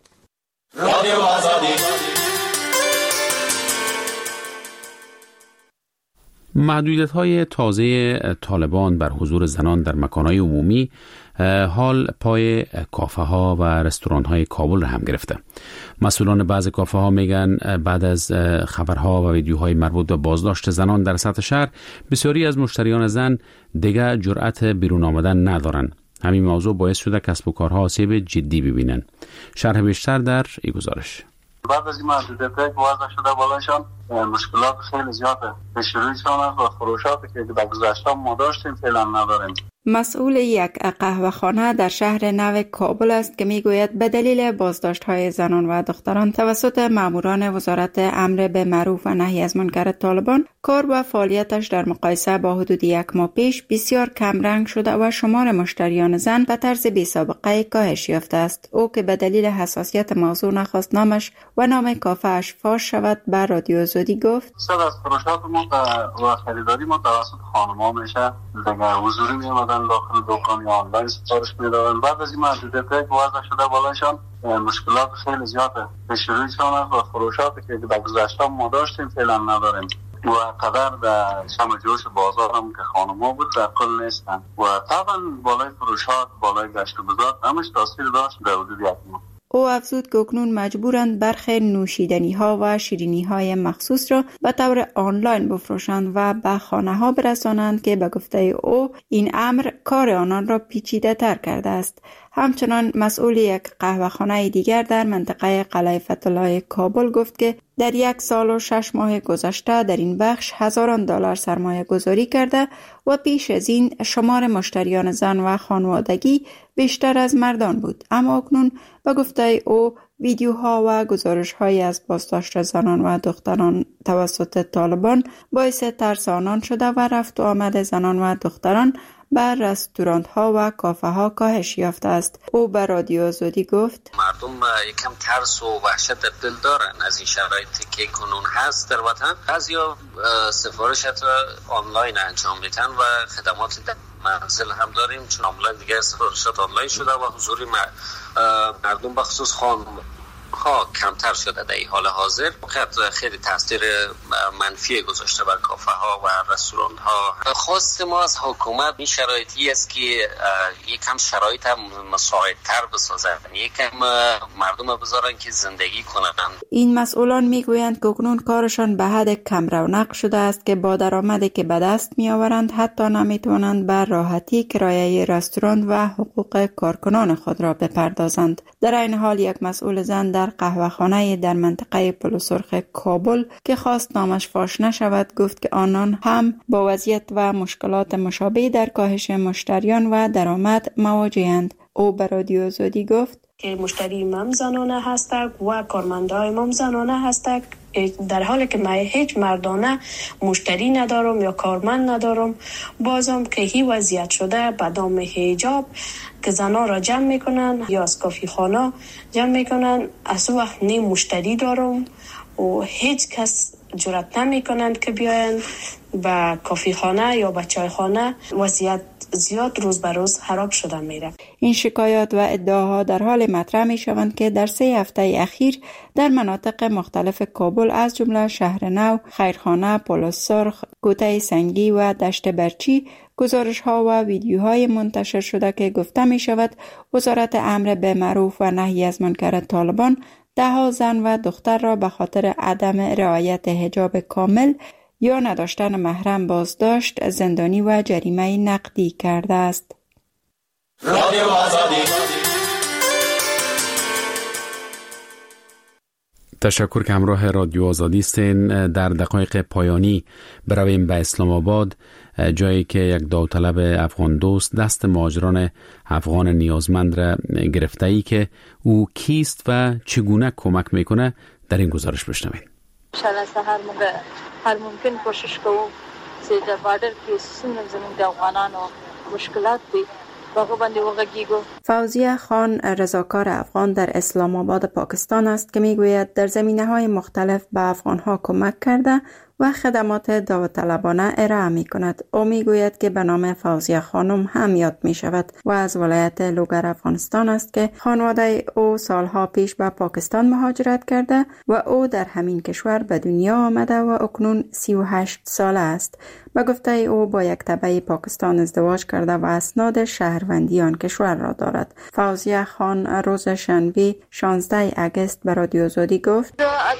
رادیو آزادی. محدودیت‌های تازه طالبان بر حضور زنان در مکان‌های عمومی حال پای کافه ها و رستوران های کابل را هم گرفته. مسئولان بعض کافه ها میگن بعد از خبرها و ویدیوهای مربوط به بازداشت زنان در سطح شهر، بسیاری از مشتریان زن دیگر جرأت بیرون آمدن ندارن. همین موضوع باعث شده کسب و کارها آسیب جدی ببینن. شرح بیشتر در این گزارش. بعد از این محدودیت‌هایی که وضع شده بالاشان مشکلات خیلی زیاده. به شروعشان است و فروشاتی که در گذشته ما داشتیم فعلا نداریم. مسئول یک قهوه‌خانه در شهر نو کابل است که میگوید به دلیل بازداشت‌های زنان و دختران توسط ماموران وزارت امر به معروف و نهی از منکر طالبان، کار و فعالیتش در مقایسه با حدود یک ماه پیش بسیار کمرنگ شده و شمار مشتریان زن به طرز بی‌سابقه کاهش یافته است. او که به دلیل حساسیت موضوع نخواست نامش و نام کافه‌اش فاش شود به رادیو زودی گفت: صد از فروشات ما و خریداری ما توسط خانم‌ها میشه، دیگه حضوری میامدن داخل دکان یا آنلاین سفارش میدادن. بعد از این محدودیت‌هایی که وضع شده بالاشان مشکلات خیلی زیاده. به شروعشان است و فروشاتی که در گذشته ما داشتیم فعلا نداریم. و قدر در شم جوش بازار هم که خانم‌ها بود در کل نیستن و طبعا بالای فروشات، بالای گشت و گذار همش تاثیر داشت در حدود یک ماه. او افزود که اکنون مجبورند برخی نوشیدنی ها و شیرینی های مخصوص را به طور آنلاین بفروشند و به خانه ها برسانند که به گفته او این امر کار آنان را پیچیده تر کرده است. همچنان مسئول یک قهوه‌خانه دیگر در منطقه قلعه فتح‌الله کابل گفت که در یک سال و شش ماه گذشته در این بخش هزاران دلار سرمایه گذاری کرده و پیش از این شمار مشتریان زن و خانوادگی بیشتر از مردان بود. اما اکنون به گفته او ویدیوها و گزارش‌های از بازداشت زنان و دختران توسط طالبان باعث ترس آنان شده و رفت و آمد زنان و دختران بر رستوران ها و کافه ها کاهش یافته است. او به رادیو زودی گفت: مردم یکم ترس و وحشت در دل دارن از این شرایطی که کنون هست در وطن. بعضیا سفارش حتی آنلاین انجام میدن و خدمات در منزل هم داریم، چون آنلاین دیگه سفارشات آنلاین شده و حضور مردم به خصوص خانم ها کمتر شده در این حال حاضر. خیلی تاثیر منفی گذاشته بر کافه ها و رستوران ها. خواست ما از حکومت این شرایطی است که یکم شرایط مساعدتر بسازن، یکم مردم بذارن که زندگی کنن. این مسئولان میگویند که اکنون کارشان به حد کم رونق شده است که با درآمدی که به دست می آورند حتی نمیتوانند بر راحتی کرایه رستوران و حقوق کارکنان خود را بپردازند. در این حال یک مسئول زن در قهوه‌خانه در منطقه پل سرخ کابل که خواست نامش فاش نشود گفت که آنان هم با وضعیت و مشکلات مشابه در کاهش مشتریان و درآمد مواجه‌اند. او به رادیو زودی گفت که مشتری مم زنانه هستند و کارمندای مم زنانه هستند، در حالی که من هیچ مردانه مشتری ندارم یا کارمند ندارم. بازم که هی وضعیت شده به دام حجاب که زنان را جمع میکنن یا از کافی خانه جمع میکنن، از وقت نیم مشتری دارم و هیچ کس جرأت نمیکنن که بیاین به کافی خانه یا به چای خانه. وضعیت زیاد روز به روز خراب شده میره. این شکایات و ادعاها در حال مطرح می شوند که در سه هفته اخیر در مناطق مختلف کابل از جمله شهر نو، خیرخانه، پل سرخ، کوته سنگی و دشت برچی گزارش ها و ویدیوهای منتشر شده که گفته می شود وزارت امر به معروف و نهی از منکر طالبان ده ها زن و دختر را به خاطر عدم رعایت حجاب کامل یا نداشتن محرم بازداشت، زندانی و جریمه نقدی کرده است. رادیو آزادی. تشکر که همراه رادیو آزادی هستین. در دقایق پایانی برویم به اسلام آباد، جایی که یک داوطلب افغان دوست دست مهاجران افغان نیازمند را گرفته ای که او کیست و چگونه کمک میکنه در این گزارش بشنوید. انشاءالله هر موقع هر ممکن کوشش کوو چې د بارډر کې څنګه زموږ د افغانانو مشکلات دي هغه باندې وغږیږو. فوزیه خان رضاکار افغان در اسلام آباد پاکستان است که میگوید در زمینه‌های مختلف به افغان‌ها کمک کرده و خدمات داوطلبانه ارائه می کند. او می گوید که به نام فوزیه خانم هم یاد می شود و از ولایت لوگر افغانستان است که خانواده او سالها پیش به پاکستان مهاجرت کرده و او در همین کشور به دنیا آمده و اکنون سی و هشت ساله است. به گفته او با یک تبع پاکستان ازدواج کرده و اسناد شهروندی آن کشور را دارد. فوزیه خان روز شنبه شانزده اگست به رادیو آزادی گفت: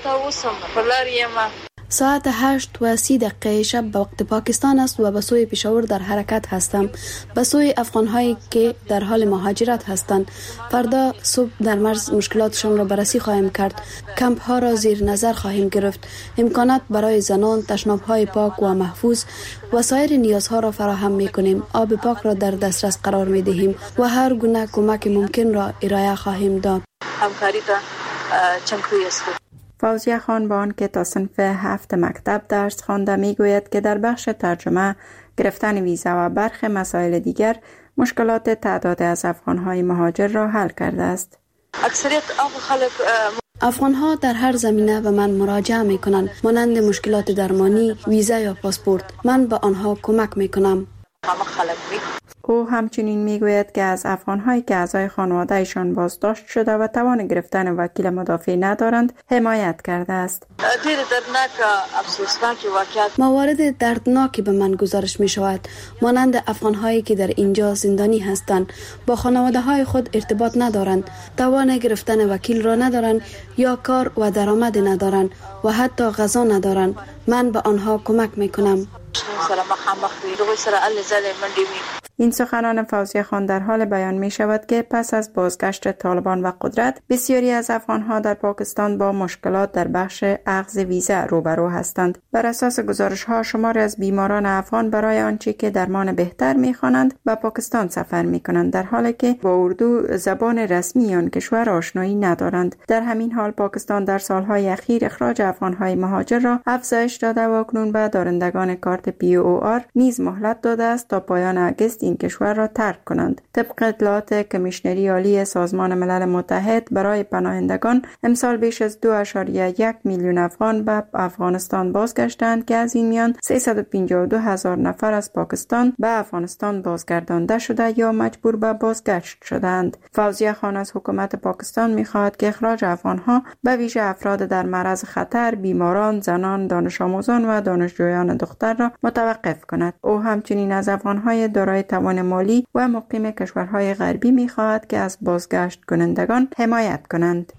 ساعت هشت و سی دقیقه شب به وقت پاکستان است و به سوی پشاور در حرکت هستم، به سوی افغان‌هایی که در حال مهاجرت هستند. فردا صبح در مرز مشکلاتشان را بررسی خواهیم کرد، کمپ ها را زیر نظر خواهیم گرفت، امکانات برای زنان، تشناب‌های پاک و محفوظ و سایر نیازها را فراهم می‌کنیم. آب پاک را در دسترس قرار می‌دهیم و هر گونه کمک ممکن را ارائه خواهیم داد. همکاری تا چنگوی است. فوزیه خان با آن که تا صنف هفت مکتب درس خوانده میگوید که در بخش ترجمه، گرفتن ویزا و برخی مسائل دیگر مشکلات تعداد از افغان‌های مهاجر را حل کرده است. اکثریت خلک افغان‌ها در هر زمینه به من مراجعه می‌کنند، مانند مشکلات درمانی، ویزا یا پاسپورت. من به آنها کمک می‌کنم. او همچنین میگوید که از افغان‌هایی که اعضای خانواده‌شان بازداشت شده و توان گرفتن وکیل مدافع ندارند حمایت کرده است. دیر دردناک افسوسناک واقعیت موارد دردناکی به من گزارش می شود، مانند افغان‌هایی که در اینجا زندانی هستند، با خانواده‌های خود ارتباط ندارند، توان گرفتن وکیل را ندارند یا کار و درآمد ندارند و حتی غذا ندارند. من به آنها کمک می‌کنم. این سخنان فوزیه خان در حال بیان می شود که پس از بازگشت طالبان و قدرت، بسیاری از افغانها در پاکستان با مشکلات در بخش اخذ ویزا روبرو هستند. بر اساس گزارش ها شماری از بیماران افغان برای آنچه که درمان بهتر می خوانند به پاکستان سفر می کنند، در حالی که با اردو زبان رسمی آن کشور آشنایی ندارند. در همین حال پاکستان در سالهای اخیر اخراج افغانهای مهاجر را افزایش داده و اکنون به دارندگان کارت پی او آر نیز مهلت داده است تا پایان اگست این کشور را ترک کنند. طبق اطلاعات کمیشنری عالی سازمان ملل متحد برای پناهندگان، امسال بیش از دو ممیز یک میلیون افغان به افغانستان بازگشتند که از این میان سیصد و پنجاه و دو هزار نفر از پاکستان به افغانستان بازگردانده شده یا مجبور به بازگشت شدند. فوزیه خان از حکومت پاکستان می‌خواهد که اخراج افغان‌ها به ویژه افراد در معرض خطر، بیماران، زنان، دانش آموزان و دانشجویان دختر را متوقف کند. او همچنین از افغان‌های دارای توان مالی و مقیم کشورهای غربی می‌خواهد که از بازگشت کنندگان حمایت کنند.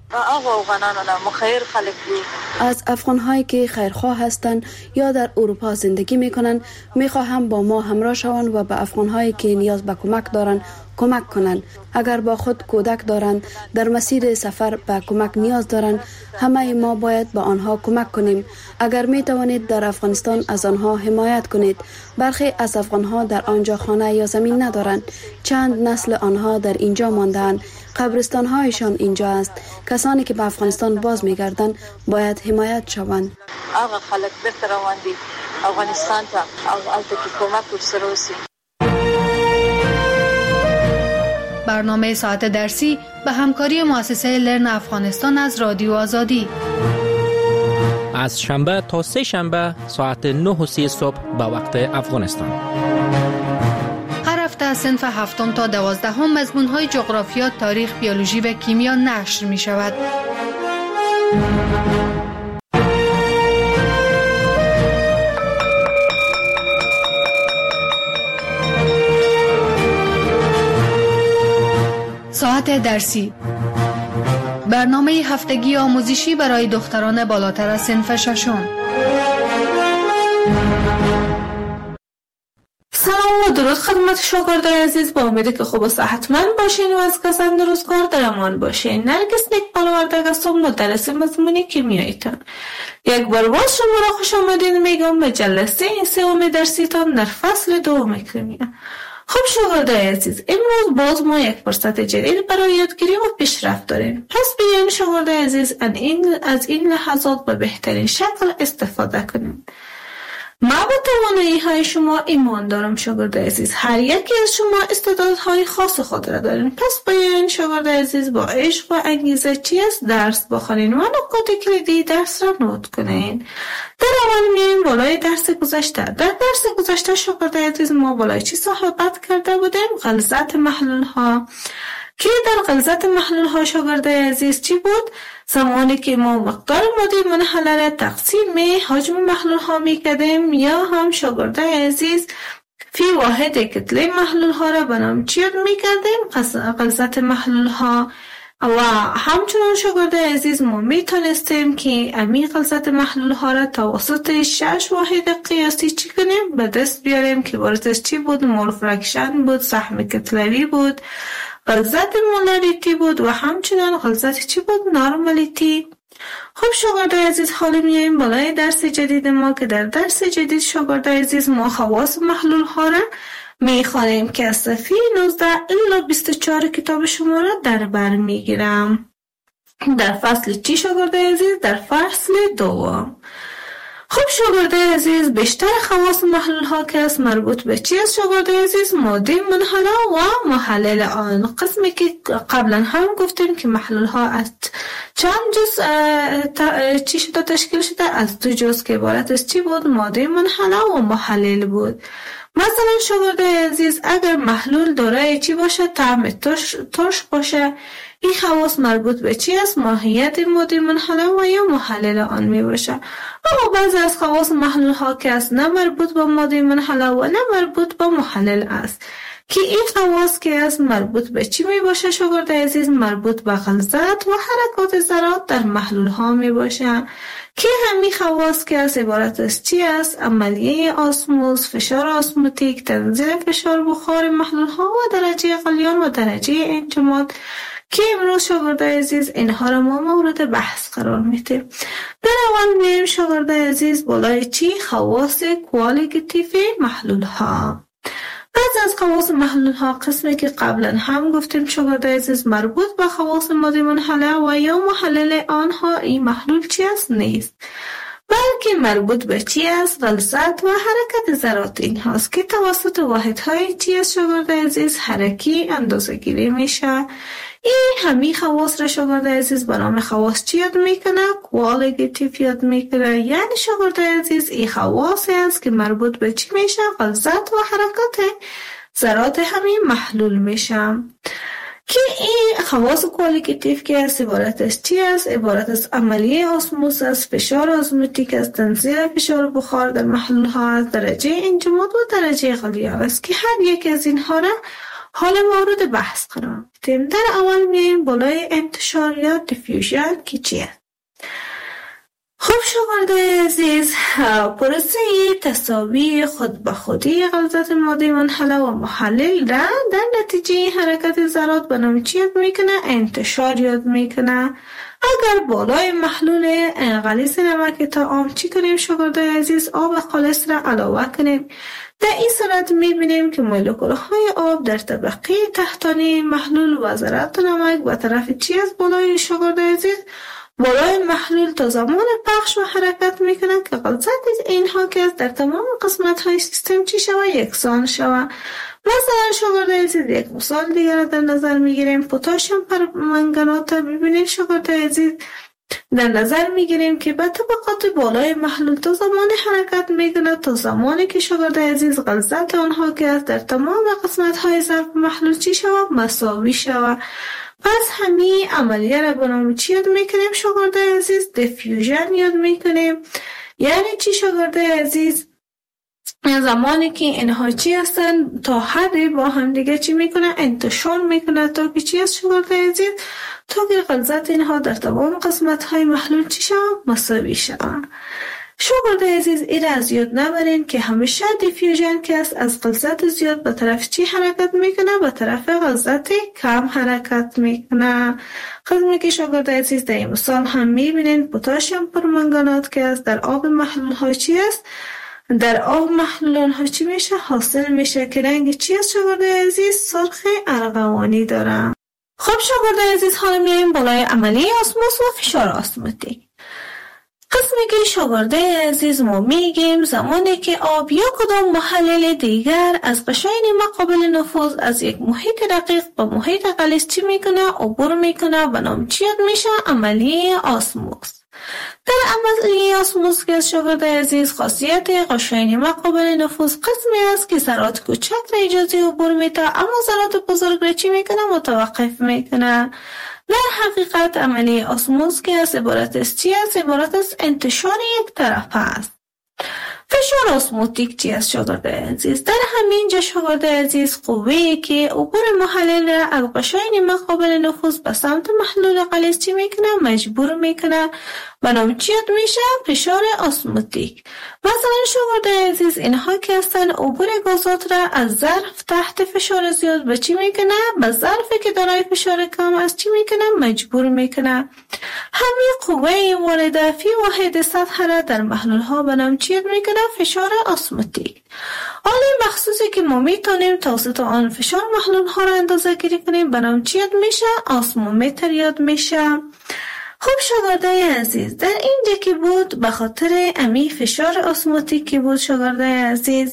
از افغان‌هایی که خیرخواه هستند یا در اروپا زندگی می‌کنند می‌خواهم با ما همراه شوند و به افغان‌هایی که نیاز به کمک دارند کمک کنند. اگر با خود کودک دارند، در مسیر سفر به کمک نیاز دارند، همه ما باید به آنها کمک کنیم. اگر می توانید در افغانستان از آنها حمایت کنید. برخی از افغانها در آنجا خانه یا زمین ندارند. چند نسل آنها در اینجا مانده‌اند. قبرستان‌هایشان اینجا است. کسانی که به افغانستان باز می‌گردند باید حمایت شوند. آقا خلک بهتر واندی افغانستان تا او که کمک ورسره. برنامه ساعت درسی به همکاری مؤسسه لرن افغانستان از رادیو آزادی از شنبه تا سه شنبه ساعت نه و سی صبح به وقت افغانستان. هر هفته از صنف هفتم تا دوازدهم مضمون‌های جغرافیا، تاریخ، بیولوژی و کیمیا نشر می شود. ساعت درسی، برنامه هفتگی آموزشی برای دختران بالاتر از صنف ششم. سلام و درود خدمت شاگردای عزیز، با امیدی که خوب و صحتمند باشین و از کسان درستکار در امان باشین. نرگس نیک پالوردگ هستم، مدرس مضمون کیمیاییتان. یک بار باز شما را خوش آمدین میگم به جلسه این سوم درسیتان در فصل دوم کیمیا. خب شاگردای عزیز، امروز باز ما یک فرصت جدید برای یادگیری و پیشرفت داریم. پس بیاین شاگردای عزیز از این از این لحظات به بهترین شکل استفاده کنیم. ما به توانایی های شما ایمان دارم شاگرد عزیز. هر یکی از شما استعدادهای خاص خود را دارین. پس باید شاگرد عزیز با عشق و انگیزه چی است درس بخونین و نکات کلیدی درس را نوت کنین. در اول میایم بالای درس گذشته. در درس گذشته شاگرد عزیز ما بالای چی صحبت کرده بودیم؟ غلظت محلول ها. که در غلظت محلول ها شاگرد عزیز چی بود؟ زمانی که ما مقدار ماده منحله را تقسیم حجم محلول ها می کردیم یا هم شاگرد عزیز فی واحد کتله محلول ها را بنام چی یاد می کردیم؟ غلظت محلول ها. و همچنان شاگرد عزیز ما می تانستیم که امی غلظت محلول ها را توسط شش واحد قیاسی چی کنیم؟ به دست بیاریم که بارتش چی بود؟ مول فرکشن بود، سهم کتلوی بود، غلظت مولاریتی بود و همچنان غلظت چی بود؟ نارمالیتی. خب شاگرد عزیز حالا میایم بالای درس جدید ما که در درس جدید شاگرد عزیز ما خواص محلول ها را میخوانیم که از صفحه نوزده الی بیست و چهار کتاب شما را در بر میگیرم. در فصل چی شاگرد عزیز؟ در فصل دوم. خب شاگرد عزیز بیشتر خواص محلول ها که است مربوط به چی است شاگرد عزیز؟ ماده منحله و محلل آن. قسمی که قبلا هم گفتیم که محلول ها از چند جز چی شده تشکیل شده؟ از دو جز که عبارت از چی بود؟ ماده منحله و محلل بود. مثلا شاگرد عزیز اگر محلول دارای چی باشه؟ طعم ترش باشه، این خواص مربوط به چی است؟ ماهیت ماده منحله و یا محلل آن می باشه. اما بعضی از خواص محلول ها که است نه مربوط به ماده منحله و نه مربوط به محلل است. که این خواص که است مربوط به چی می باشه شاگرد عزیز؟ مربوط به غلظت و حرکات ذرات در محلول ها می باشه. که همین خواص که است عبارت از چی است؟ عملیه آسموز، فشار آسموتیک، تنظیم فشار بخار محلول ها و درجه غلیان و درجه انجماد که امروز شاگرد عزیز اینها را ما مورد بحث قرار میدیم. در اول میایم شاگرد عزیز بالای چی؟ خواص کوالیتیو محلول ها. بعضی از خواص محلول ها قسمی که قبلا هم گفتیم شاگرد عزیز مربوط به خواص ماده منحله و یا محلل آنها این محلول چی است؟ نیست، بلکه مربوط به چی است؟ غلظت و حرکت ذرات این هاست که توسط واحدهای چی است شاگرد عزیز؟ حرکی اندازه گیری میشه. این همین خواص را شاگرد عزیز به نام خواص چی یاد میکنه؟ کوالیتیو یاد میکنه. یعنی شاگرد عزیز این خواصی است که مربوط به چی میشه؟ غلظت و حرکت ذرات همین محلول میشه. که این خواص کوالیتیو که است عبارت از چی است؟ عبارت از عملیه آسموز است، فشار آزموتیک است، تنظیم فشار بخار در محلول ها است، درجه انجماد و درجه غلیان است که هر یک از اینها را حال مورد بحث قرار میدیم. در اول میایم بالای انتشار یا دیفیوژن که چی است. خب شاگرد عزیز پروسه تساوی خود به خودی غلظت ماده منحله و محلل را در نتیجه حرکت ذرات به نام چی یاد میکنه؟ انتشار یاد میکنه. اگر بالای محلول غلیظ نمک طعام چی کنیم شاگرد عزیز؟ آب خالص را علاوه کنیم. در این صورت میبینیم که مولکول های آب در طبقه تحتانی محلول و ذرات نمک به طرف چی از بالای شاگرد عزیز؟ بالای محلول تا زمان پخش و حرکت میکنند که غلظت اینها که در تمام قسمت های سیستم چی شوه؟ یکسان شوه. مثلا شاگرد عزیز یک مثال دیگر در نظر میگیریم. پتاسیم پرمنگنات ببینید شاگرد عزیز در نظر میگیریم که به طبقات بالای محلول تا زمان حرکت میکنه تا زمانی که شاگرد عزیز غلظت آنها که در تمام قسمت های ظرف محلول چی شوه؟ مساوی شوه. پس همین عملیه را به نام چی یاد میکنیم شاگرد عزیز؟ دیفیوژن یاد میکنیم. یعنی چی شاگرد عزیز؟ زمانی که اینها چی هستن تا حدی با هم دیگه چی میکنه؟ انتشار میکنه تا که چی هست شاگرد عزیز؟ تا که غلظت اینها در تمام قسمت های محلول چی شوه؟ مساوی شوه. شاگرد عزیز این را از یاد نبرین که همیشه دیفیوژن که است از غلظت زیاد به طرف چی حرکت میکنه؟ به طرف غلظت کم حرکت میکنه. قسمی که شاگرد عزیز در این مثال هم میبینین پتاسیم پرمنگنات که است در آب محلول ها چی است؟ در آب محلول ها چی میشه؟ حاصل میشه که رنگ چی است شاگرد عزیز؟ سرخ ارغوانی داره. خب شاگرد عزیز حالا میایم بالای عملیه آسموز و فشار آسموتیک. قسمی که شاگرده عزیز ما میگیم زمانی که آب یا کدام محلل دیگر از قشاین مقابل نفوذ از یک محیط دقیق به محیط غلیظ چی میکنه؟ عبور میکنه و نام چی یاد میشه؟ عملیه آسموز. در عملیه آسموز که از شاگرده عزیز خاصیت قشاین مقابل نفوذ قسمی است که ذرات کوچک را اجازه عبور میده اما ذرات بزرگ را چی میکنه؟ متوقف میکنه. در حقیقت عملیه آسموز که از عبارت است چی است؟ عبارت از انتشار یک طرفه است. فشار اسموتیک چی است شاگرده عزیز؟ در همین جا شاگرده عزیز قوه‌ای که عبور محلل را از قشاین مقابل نفوذ به سمت محلول غلیظ چی میکنه؟ مجبور میکنه و نام چی یاد میشه؟ فشار اسموتیک. مثلا شاگرده عزیز اینها که هستن عبور گازات را از ظرف تحت فشار زیاد به چی میکنه؟ به ظرفی که دارای فشار کم است چی میکنه؟ مجبور میکنه. همین قوه وارده فی واحد سطح را در محلول ها به نام چی یاد میکنه؟ فشار اسموتیک. حالا مخصوصی که ما میتونیم توسط آن فشار محلول ها را اندازه گیری کنیم به نام چی یاد میشه؟ اسمومتر یاد میشه. خب شاگرده عزیز در اینجا که بود به خاطر امی فشار اسموتیک که بود شاگرده عزیز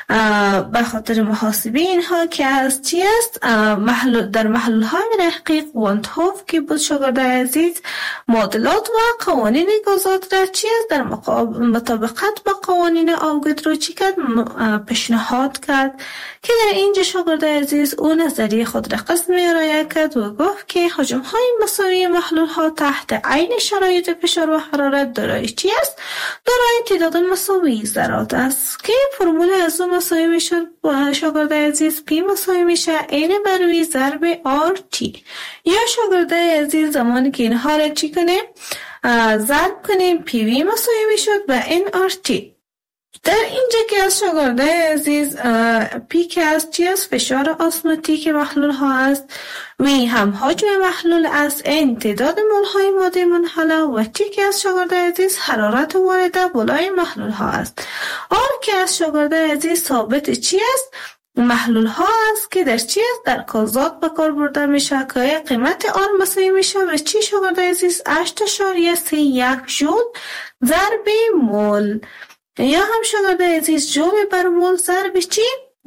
به خاطر محاسبه اینها که از چی است محلول در محلول های رقیق وانتهوف که بود شاگرده عزیز معادلات و قوانین گازات را چی است در مطابقت با قوانین آوگادرو چی کرد پیشنهاد کرد که در اینجا شاگرده عزیز او نظریه خود را قسمی ارائه کرد و گفت که حجم های مساوی محلول ها تحت عین شرایط فشار و حرارت دارای چی است؟ دارای تعداد مساوی ذرات است که فرمول از اون مساوی میشه شاگرده عزیز پی مساوی میشه این بر وی ضرب آر تی. یا شاگرده عزیز زمانی که اینها را چی کنیم ضرب کنیم پی وی مساوی میشد و این آر تی. در اینجا که از شاگرده عزیز پی که از چی است؟ فشار اسموتیک محلول ها است، وی هم حجم محلول است، این تعداد مول های ماده منحله و تی که از شاگرده عزیز حرارت وارده بالای محلول ها است. آر که از شاگرده عزیز ثابت چی است؟ محلول ها است که در چی است؟ در گازات به کار برده میشه که قیمت آر مساوی میشه و چی شاگرده عزیز؟ هشت اشاریه سه یک جول ضرب مول. یا هم شاگرده عزیز جول بر مول ضرب چی؟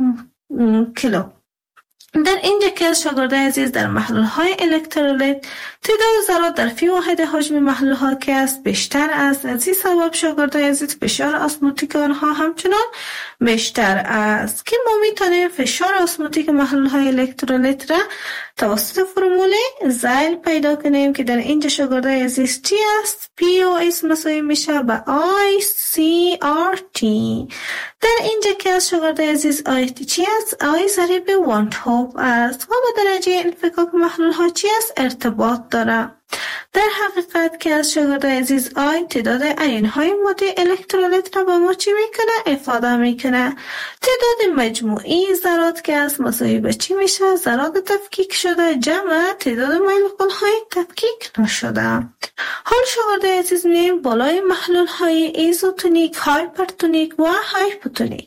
کیلو. در اینجا که از شاگرده عزیز در محلول های الکترولیت تعداد ذرات در فی واحد حجم محلول ها که است بیشتر است، از این سبب شاگرده عزیز فشار اسموتیک آنها همچنان بیشتر است که ما میتونیم فشار اسموتیک محلول های الکترولیت را توسط فرمول زایل پیدا کنیم که در اینجا شاگرده عزیز چی است؟ پی او اس مساوی میشه به آی سی آر تی. در اینجا که از شاگرده عزیز آی تی چی است؟ آی ضریب وانتهوف است و به درجه انفکاک محلول ها چی است؟ ارتباط داره. در حقیقت که از شاگرده عزیز آی تعداد ایون های ماده الکترولیت را به ما چی میکنه؟ افاده میکنه. تعداد مجموعی ذرات که از مساوی به چی میشه؟ ذرات تفکیک شده جمع تعداد مولکول های تفکیک نشده. حال شاگرده عزیز می‌بینیم بالای محلول های ایزوتونیک، هایپرتونیک و هایپوتونیک.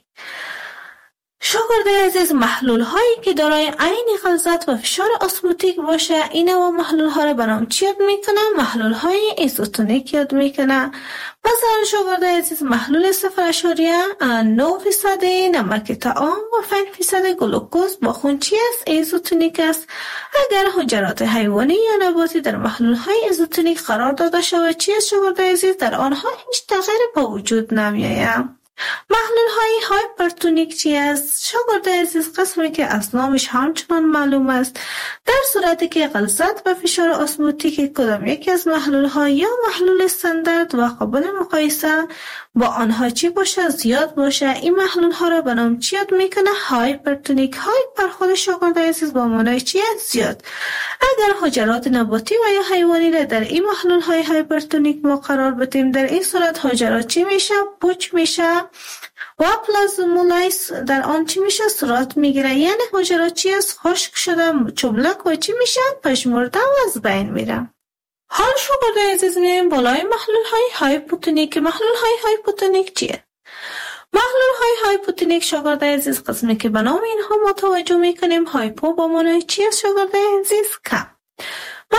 شاگرده عزیز محلول هایی که دارای عین غلظت و فشار اسموتیک باشه این و محلول ها را به نام چی یاد میکنه؟ محلول های ایزوتونیک یاد میکنه. مثلا شاگرده عزیز محلول صفر اشاریه نه فیصد نمک طعام و پنج فیصد گلوکوز با خون چی است؟ ایزوتونیک است. اگر حجرات حیوانی یا نباتی در محلول های ایزوتونیک قرار داده شود چی است شاگرده عزیز؟ در آنها هیچ تغییری به وجود نمیآید. محلول های هایپرتونیک چی است؟ شاگرده عزیز قسمی که از نامش همچنان معلوم است در صورتی که غلظت و فشار اسموتیک کدام یکی از محلول ها یا محلول استاندارد و قابل مقایسه با آنها چی باشه؟ زیاد باشه. این محلول ها را به نام چی یاد میکنه؟ هایپرتونیک. هایپر خود شاگرده عزیز با معنای چی است؟ زیاد. اگر حجرات نباتی و یا حیوانی را در این محلول های هایپرتونیک ما قرار بدیم در این صورت حجرات چی میشه؟ پوچ میشه و پلازمولیز در آن چی میشه؟ صورت میگیره. یعنی حجرات چی است؟ خشک شده، چبلک و چی میشه؟ پژمرده و از بین میره. حال شاگرده عزیز می‌بینیم بالای محلول های هایپوتونیک. محلول های هایپوتونیک چیه؟ محلول های هایپوتونیک شاگرده عزیز قسمی که به نام اینها ما توجه میکنیم هایپو با معنای چی است شاگرده عزیز؟ کم. محلول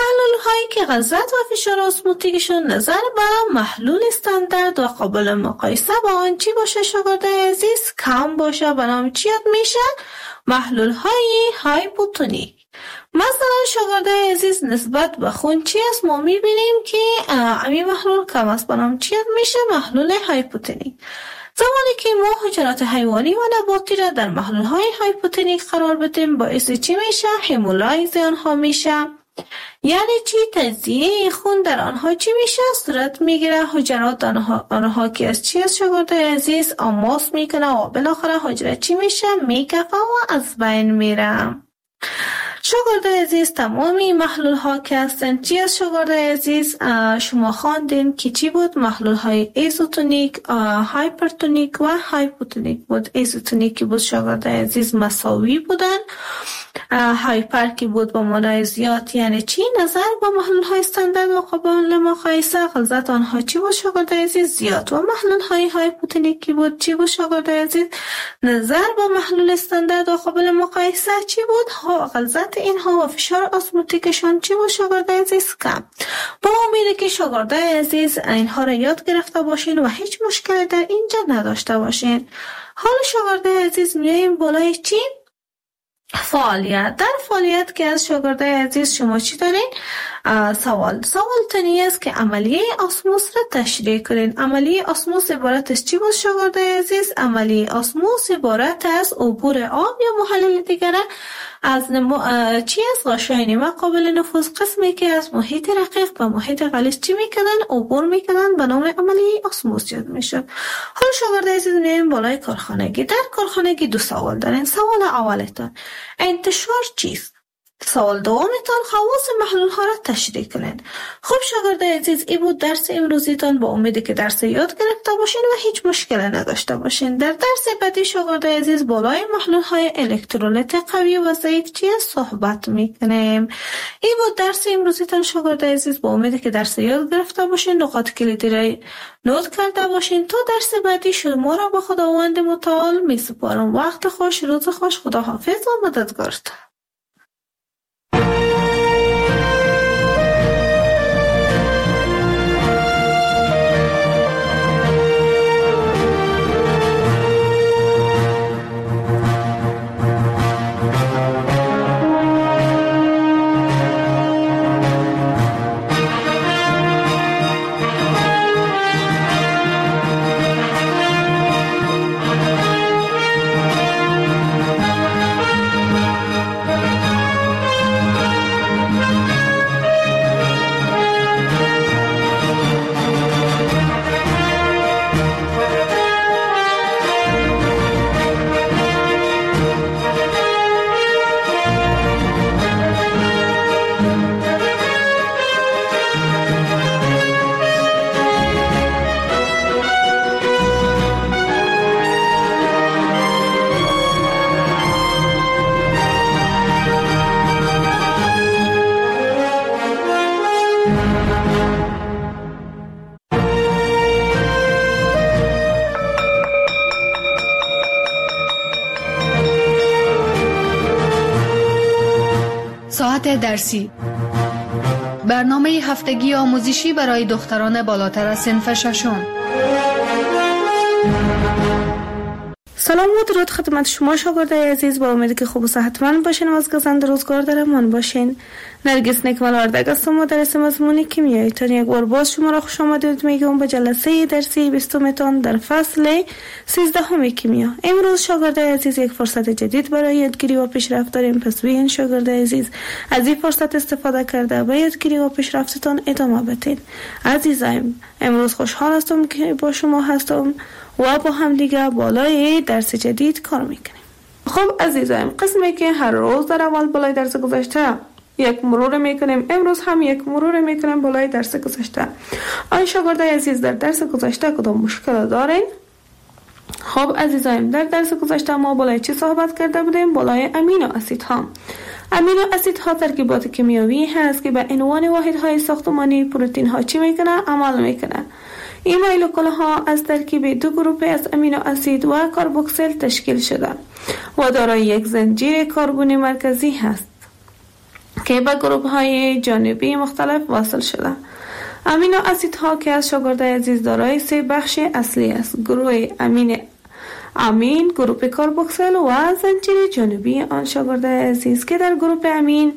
هایی که غلظت و فشار اسموتیکشون نظر به محلول استاندارد و قابل مقایسه با آن چی باشه شاگردای عزیز کم باشه، بنام چی یاد میشه؟ محلول های هایپوتونیک. مثلا شاگردای عزیز نسبت به خون چی است؟ ما میبینیم که امی محلول کم است، بنام چی یاد میشه؟ محلول هایپوتونیک. زمانی که ما حجرات حیوانی و نباتی را در محلول های هایپوتونیک قرار بدیم باعث چی میشه؟ همولایز آنها میشه. یعنی چی؟ تجزیه خون در آنها چی میشه؟ صورت میگیره. حجرات آنها, آنها که از چی از شاگردای عزیز آماس میکنه و بالاخره حجره چی میشه؟ میکفه و از بین میره. شاگردای عزیز تمامی محلول ها که هستن چی از شاگردای عزیز شما خواندین که چی بود؟ محلول های ایزوتونیک، هایپرتونیک و هایپوتونیک بود. ایزوتونیک بود شاگردای عزیز مساوی بودن، هایپر کی بود با معنای زیاد. یعنی چی؟ نظر با محلول های استاندارد و قابل مقایسه غلظت آنها چی بود شاگردای عزیز؟ زیاد. و محلول های هایپوتونیک کی بود؟ چی بود شاگردای عزیز؟ نظر با محلول استاندارد و قابل مقایسه چی بود؟ غلظت اینها و فشار اسموتیکشون چی بود شاگردای عزیز؟ کم. با امیده که شاگردای عزیز اینها را یاد گرفته باشین و هیچ مشکلی در اینجا نداشته باشین. حالا شاگردای عزیز میاییم بالای چی؟ فعالیت. در فعالیت که از شاگردای عزیز شما چی دارین؟ سوال سوال تنی است که عملیه اسموس را تشریح کنین. عملیه اسموس عبارت از چی بود شاگردای عزیز؟ عملیه اسموس عبارت از عبور آب یا محلل دیگره از نمو... چی از غشای نیمه قابل نفوذ، قسمی که از محیط رقیق به محیط غلیظ چی میکنن؟ عبور میکنن، به نام عملیه اسموس یاد میشد. حالا شاگردای عزیز میایم بالای کارخانگی. در کارخانگی دو سوال دارین. سوال اولتون انتشار چیست؟ سوال دومتان خواص محلول ها را تشریح کنید. خب شاگردای عزیز این بود درس امروزیتان. با امیدی که درس یاد گرفته باشین و هیچ مشکل نداشته باشین. در درس بعدی شاگردای عزیز بالای محلول های الکترولیت قوی و ضعیف چی صحبت میکنیم. این بود درس امروزیتان شاگردای عزیز. با امیدی که درس یاد گرفته باشین، نقاط کلیدی را نوت کرده باشین. تا درس بعدی شما را به خداوند متعال میسپارم. وقت خوش، روز خوش، خداحافظ و مددگارتان. ساعت درسی، برنامه هفتگی آموزشی برای دختران بالاتر از صنف ششم. سلام و درود خدمت شما شاگردای عزیز. با امیدی که خوب و صحتمند باشین و از گزند روزگار در امان باشین. نرگس نکمل اردگ هستم، مدرس مضمون کیمیایی تان. یک بار باز شما را خوش آمدید میگم به جلسه درسی بیستمتان در فصل سیزدهم کیمیا. امروز شاگردای عزیز یک فرصت جدید برای یادگیری و پیشرفت داریم. پس بیاین شاگردای عزیز از این فرصت استفاده کرده به یادگیری و پیشرفتتان ادامه بدید. عزیزایم، امروز خوشحال هستم که با شما هستم و با هم دیگه بالای درس جدید کار میکنیم. خب عزیزایم، قسمی که هر روز در اول بالای درس گذشته یک مرور میکنیم، امروز هم یک مرور میکنیم بالای درس گذشته. آیا شاگردای عزیز در درس گذشته کدام مشکل دارین؟ خب عزیزایم، در درس گذشته ما بالای چی صحبت کرده بودیم؟ بالای امینو اسیدها. امینو اسیدها ترکیبات کیمیایی هست که به عنوان واحدهای ساختمانی پروتئین ها چی میکنه؟ عمل میکنه. این مولکول ها از ترکیب دو گروه از امینو اسید و کربوکسیل تشکیل شده و دارای یک زنجیر کربنی مرکزی هست. که به گروه های جانبی مختلف واصل شده. امینو اسیدها که از شاگردای عزیز دارای سه بخش اصلی است: گروه امین امین، گروه کاربوکسیل و زنجیر جانبی آن شاگردای عزیز که در گروه امین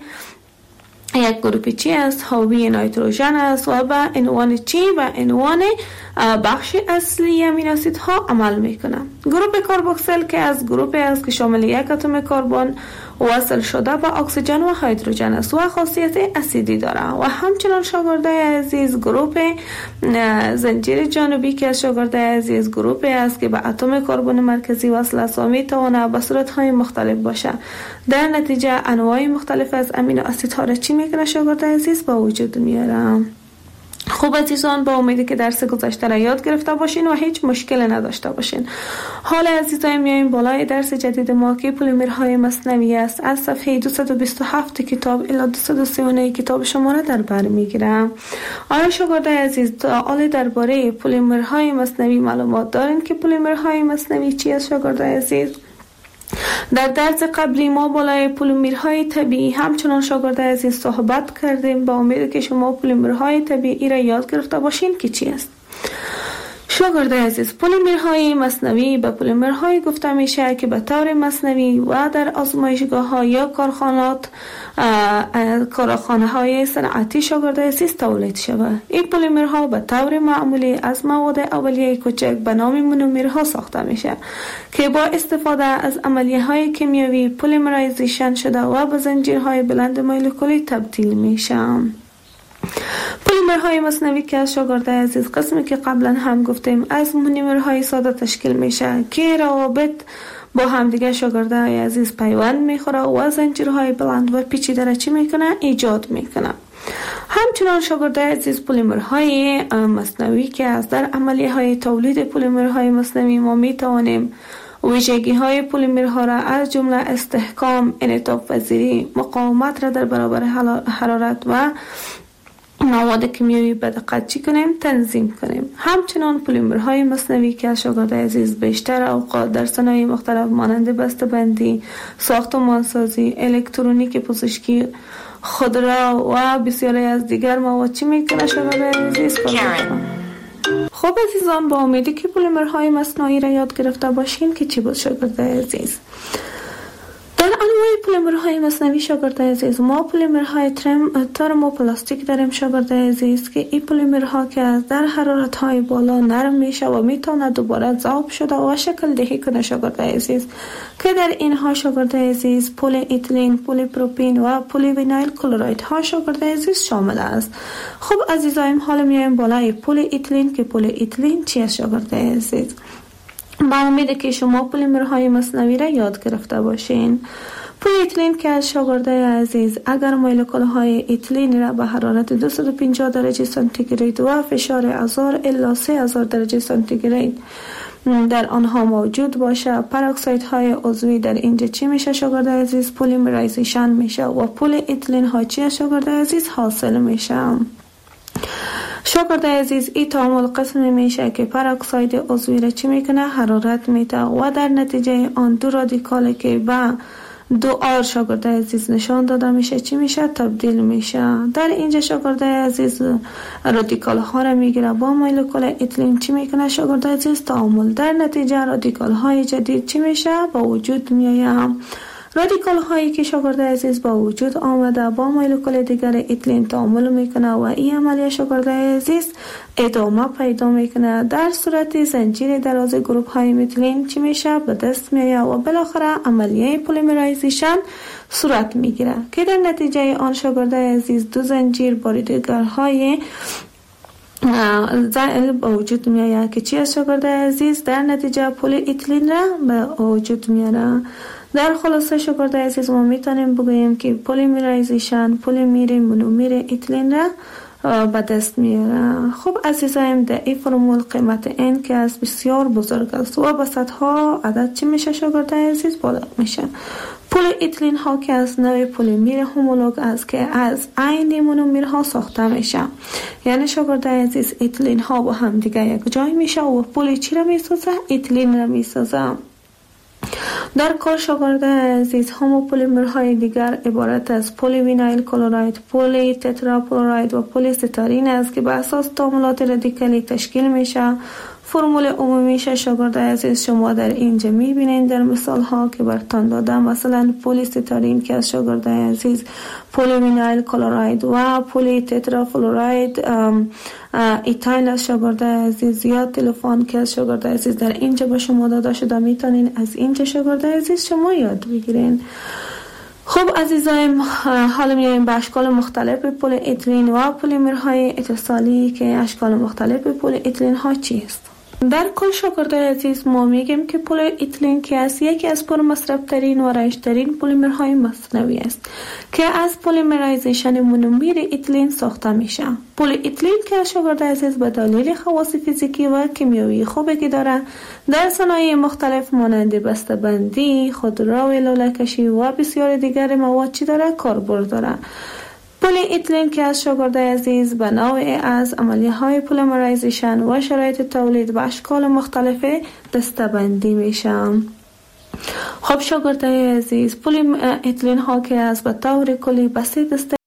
یک گروه چی است، حاوی نیتروژن است و به عنوان چی و عنوان بخش اصلی امین اسیدها عمل میکنه. گروه کاربوکسیل که از گروه است که شامل یک اتم کربن وصل شده به اکسیژن و هیدروژن است و خاصیت اسیدی داره. و همچنان شاگردای عزیز گروه زنجیر جانبی که از شاگردای عزیز گروه است که به اتم کربن مرکزی وصل است و میتونه به صورت‌های مختلف باشه. در نتیجه انواع مختلف از امینو اسیدها را چی میکنه شاگردای عزیز با وجود میاره. خوب عزیزان، با امیدی که درس گذشته را یاد گرفته باشین و هیچ مشکل نداشته باشین. حال عزیزان میایم بالای درس جدید ما که پلیمرهای مصنوعی است. از صفحه دویست و بیست و هفت کتاب الی دویست و سی و نه کتاب شما را در بر میگیرم. آیا شاگردای عزیز سوال درباره پلیمرهای مصنوعی معلومات دارین که پلیمرهای مصنوعی چی است شاگردای عزیز؟ در درس قبلی ما بالای پلیمرهای طبیعی همچنان شاگردای عزیز صحبت کردیم. با امید که شما پلیمرهای طبیعی را یاد گرفته باشین که چی است. شاگردای عزیز، پلیمرهای مصنوعی به پلیمرهای گفته میشه که به طور مصنوعی و در آزمایشگاه ها یا کارخانات کارخانه های صنعتی شاگردای عزیز تولید شود. این پلیمرها به طور معمولی از مواد اولیه کوچک به نام مونومرها ساخته میشه که با استفاده از عملیه های کیمیایی پلیمرایزیشن شده و به زنجیرهای بلند مولکولی تبدیل میشه. پلیمرهای مصنوعی که از شاگردای عزیز قسمی که قبلا هم گفتیم از مونومرهای ساده تشکیل میشه که روابط با همدیگه شاگردای عزیز پیوند میخوره و زنجیرهای بلند و پیچیده را چی میکنه؟ ایجاد میکنه. همچنان شاگردای عزیز پلیمرهای مصنوعی که از در عملیه های تولید پلیمرهای مصنوعی ما میتوانیم ویژگی های پلیمرها را از جمله استحکام، انعطاف پذیری، مقاومت را در برابر حرارت و مواد کیمیایی به دقت چی کنیم؟ تنظیم کنیم. همچنان پلیمرهای مصنوعی که از شاگردای عزیز بیشتر اوقات در صنایع مختلف مانند بسته‌بندی، ساختمانسازی، الکترونیک، پزشکی، خودرو و بسیاری از دیگر مواد چی میکنه شاگردای عزیز؟ خب عزیزان، با امیدی که پلیمرهای مصنوعی را یاد گرفته باشین که چی بود شاگردای عزیز. در انواع پلیمرهای مصنوعی شاگردای عزیز ما پلیمرهای ترموپلاستیک داریم شاگردای عزیز که این پلیمرها که از در حرارت‌های بالا نرم میشه و میتونه دوباره ذوب شده و شکل دهی کنه شاگردای عزیز که در اینها شاگردای عزیز پلی ایتیلین، پلی پروپین و پلی وینایل کلراید ها شاگردای عزیز شامل است. خب عزیزایم، حالا میایم بالای پلی ایتیلین که پلی ایتیلین چی است شاگردای عزیز. با امید که شما پلیمرهای مصنوعی را یاد گرفته باشین. پلی ایتیلین که از شاگردای عزیز اگر مولکول های ایتیلین را به حرارت دویست و پنجاه درجه سانتیگراد و فشار هزار الی سه هزار درجه سانتیگراد در آنها موجود باشه، پراکساید های عضوی در اینجا چی میشه شاگردای عزیز؟ پلیمرایزیشن میشه و پلی ایتیلین ها چی شاگردای عزیز حاصل میشه. شاگردای عزیز، این تعامل قسمی میشه که پراکساید عضوی را چی میکنه؟ حرارت میده و در نتیجه آن دو رادیکالی که با دو آر شاگردای عزیز نشان داده میشه چی میشه؟ تبدیل میشه. در اینجا شاگردای عزیز رادیکال ها را میگیره با مولکول ایتیلین چی میکنه شاگردای عزیز؟ تعامل. در نتیجه رادیکال های جدید چی میشه؟ با وجود میآید. رادیکال هایی که شاگردای عزیز با وجود آمده با مولکول دیگر ایتیلین تعامل میکنه و این عملیه شاگردای عزیز ادامه پیدا میکنه. در صورت زنجیر دراز گروپ های میتیلین چی میشه؟ به دست میآید و بالاخره عملیه پلیمرایزیشن صورت میگیره که در نتیجه آن شاگردای عزیز دو زنجیر باریدگر های زائل به وجود میآید که چی از شاگردای عزیز؟ در نتیجه پلی ایتیلین را به وجود میاره. در خلاصه شاگردای عزیز ما میتونیم بگوییم که پلیمرایزیشن پلیمر مونومر ایتیلین را به دست میاره. خب عزیزایم، در این فرمول قیمت n که از بسیار بزرگ است و به صدها عدد چی میشه شاگردای عزیز؟ بالغ میشه. پلی ایتیلین ها که از نوع پلیمر هومولوگ است که از عین مونومرها ساخته میشه. یعنی شاگردای عزیز ایتیلین ها با هم دیگه یک جای میشه و پلی چی را میسازه؟ ایتیلین را میسازه. در کار شاگردان عزیز هموپلیمرهای دیگر عبارت از پلی وینایل کلراید، پلی تتراپلوراید و پلی ستارین است که به اساس تعاملات رادیکالی تشکیل میشه. فرمول عمومیش شاگردان عزیز شما در اینجا میبینین در مثال ها که برتان دادم. مثلا پلی ستارین که از شاگردان عزیز پلی وینایل کلراید و پلی تترافلوراید ایتایل از شاگردان عزیز یا تلفن که از شاگردان عزیز در اینجا به شما داده شده، میتونین از اینجا شاگردان عزیز شما یاد بگیرین. خب عزیزای، حالا میایم به اشکال مختلف پلی اتیلین و پلیمرهای اتصالی که اشکال مختلف پلی اتیلین ها چیست؟ در کل شاگردان عزیز ما میگیم که پلی اتیلین که است یکی از پر مصرف ترین و رایج ترین پلیمرهای مصنوعی است که از پلیمرایزیشن مونومر اتیلین ساخته میشه. پلی اتیلین که شاگردان عزیز به دلیل خواص فیزیکی و کیمیایی خوبی که داره در صنایع مختلف مانند بسته‌بندی، خودرو لوله‌کشی و بسیار دیگر مواد چی داره کاربرد داره. پلی اتیلین که از شاگردان عزیز به نوعی از عملیه های پلیمرایزیشن و شرایط تولید و اشکال مختلف دسته‌بندی میشه. خب شاگردان عزیز، پلی اتیلین ها که از به طور کلی بسیط است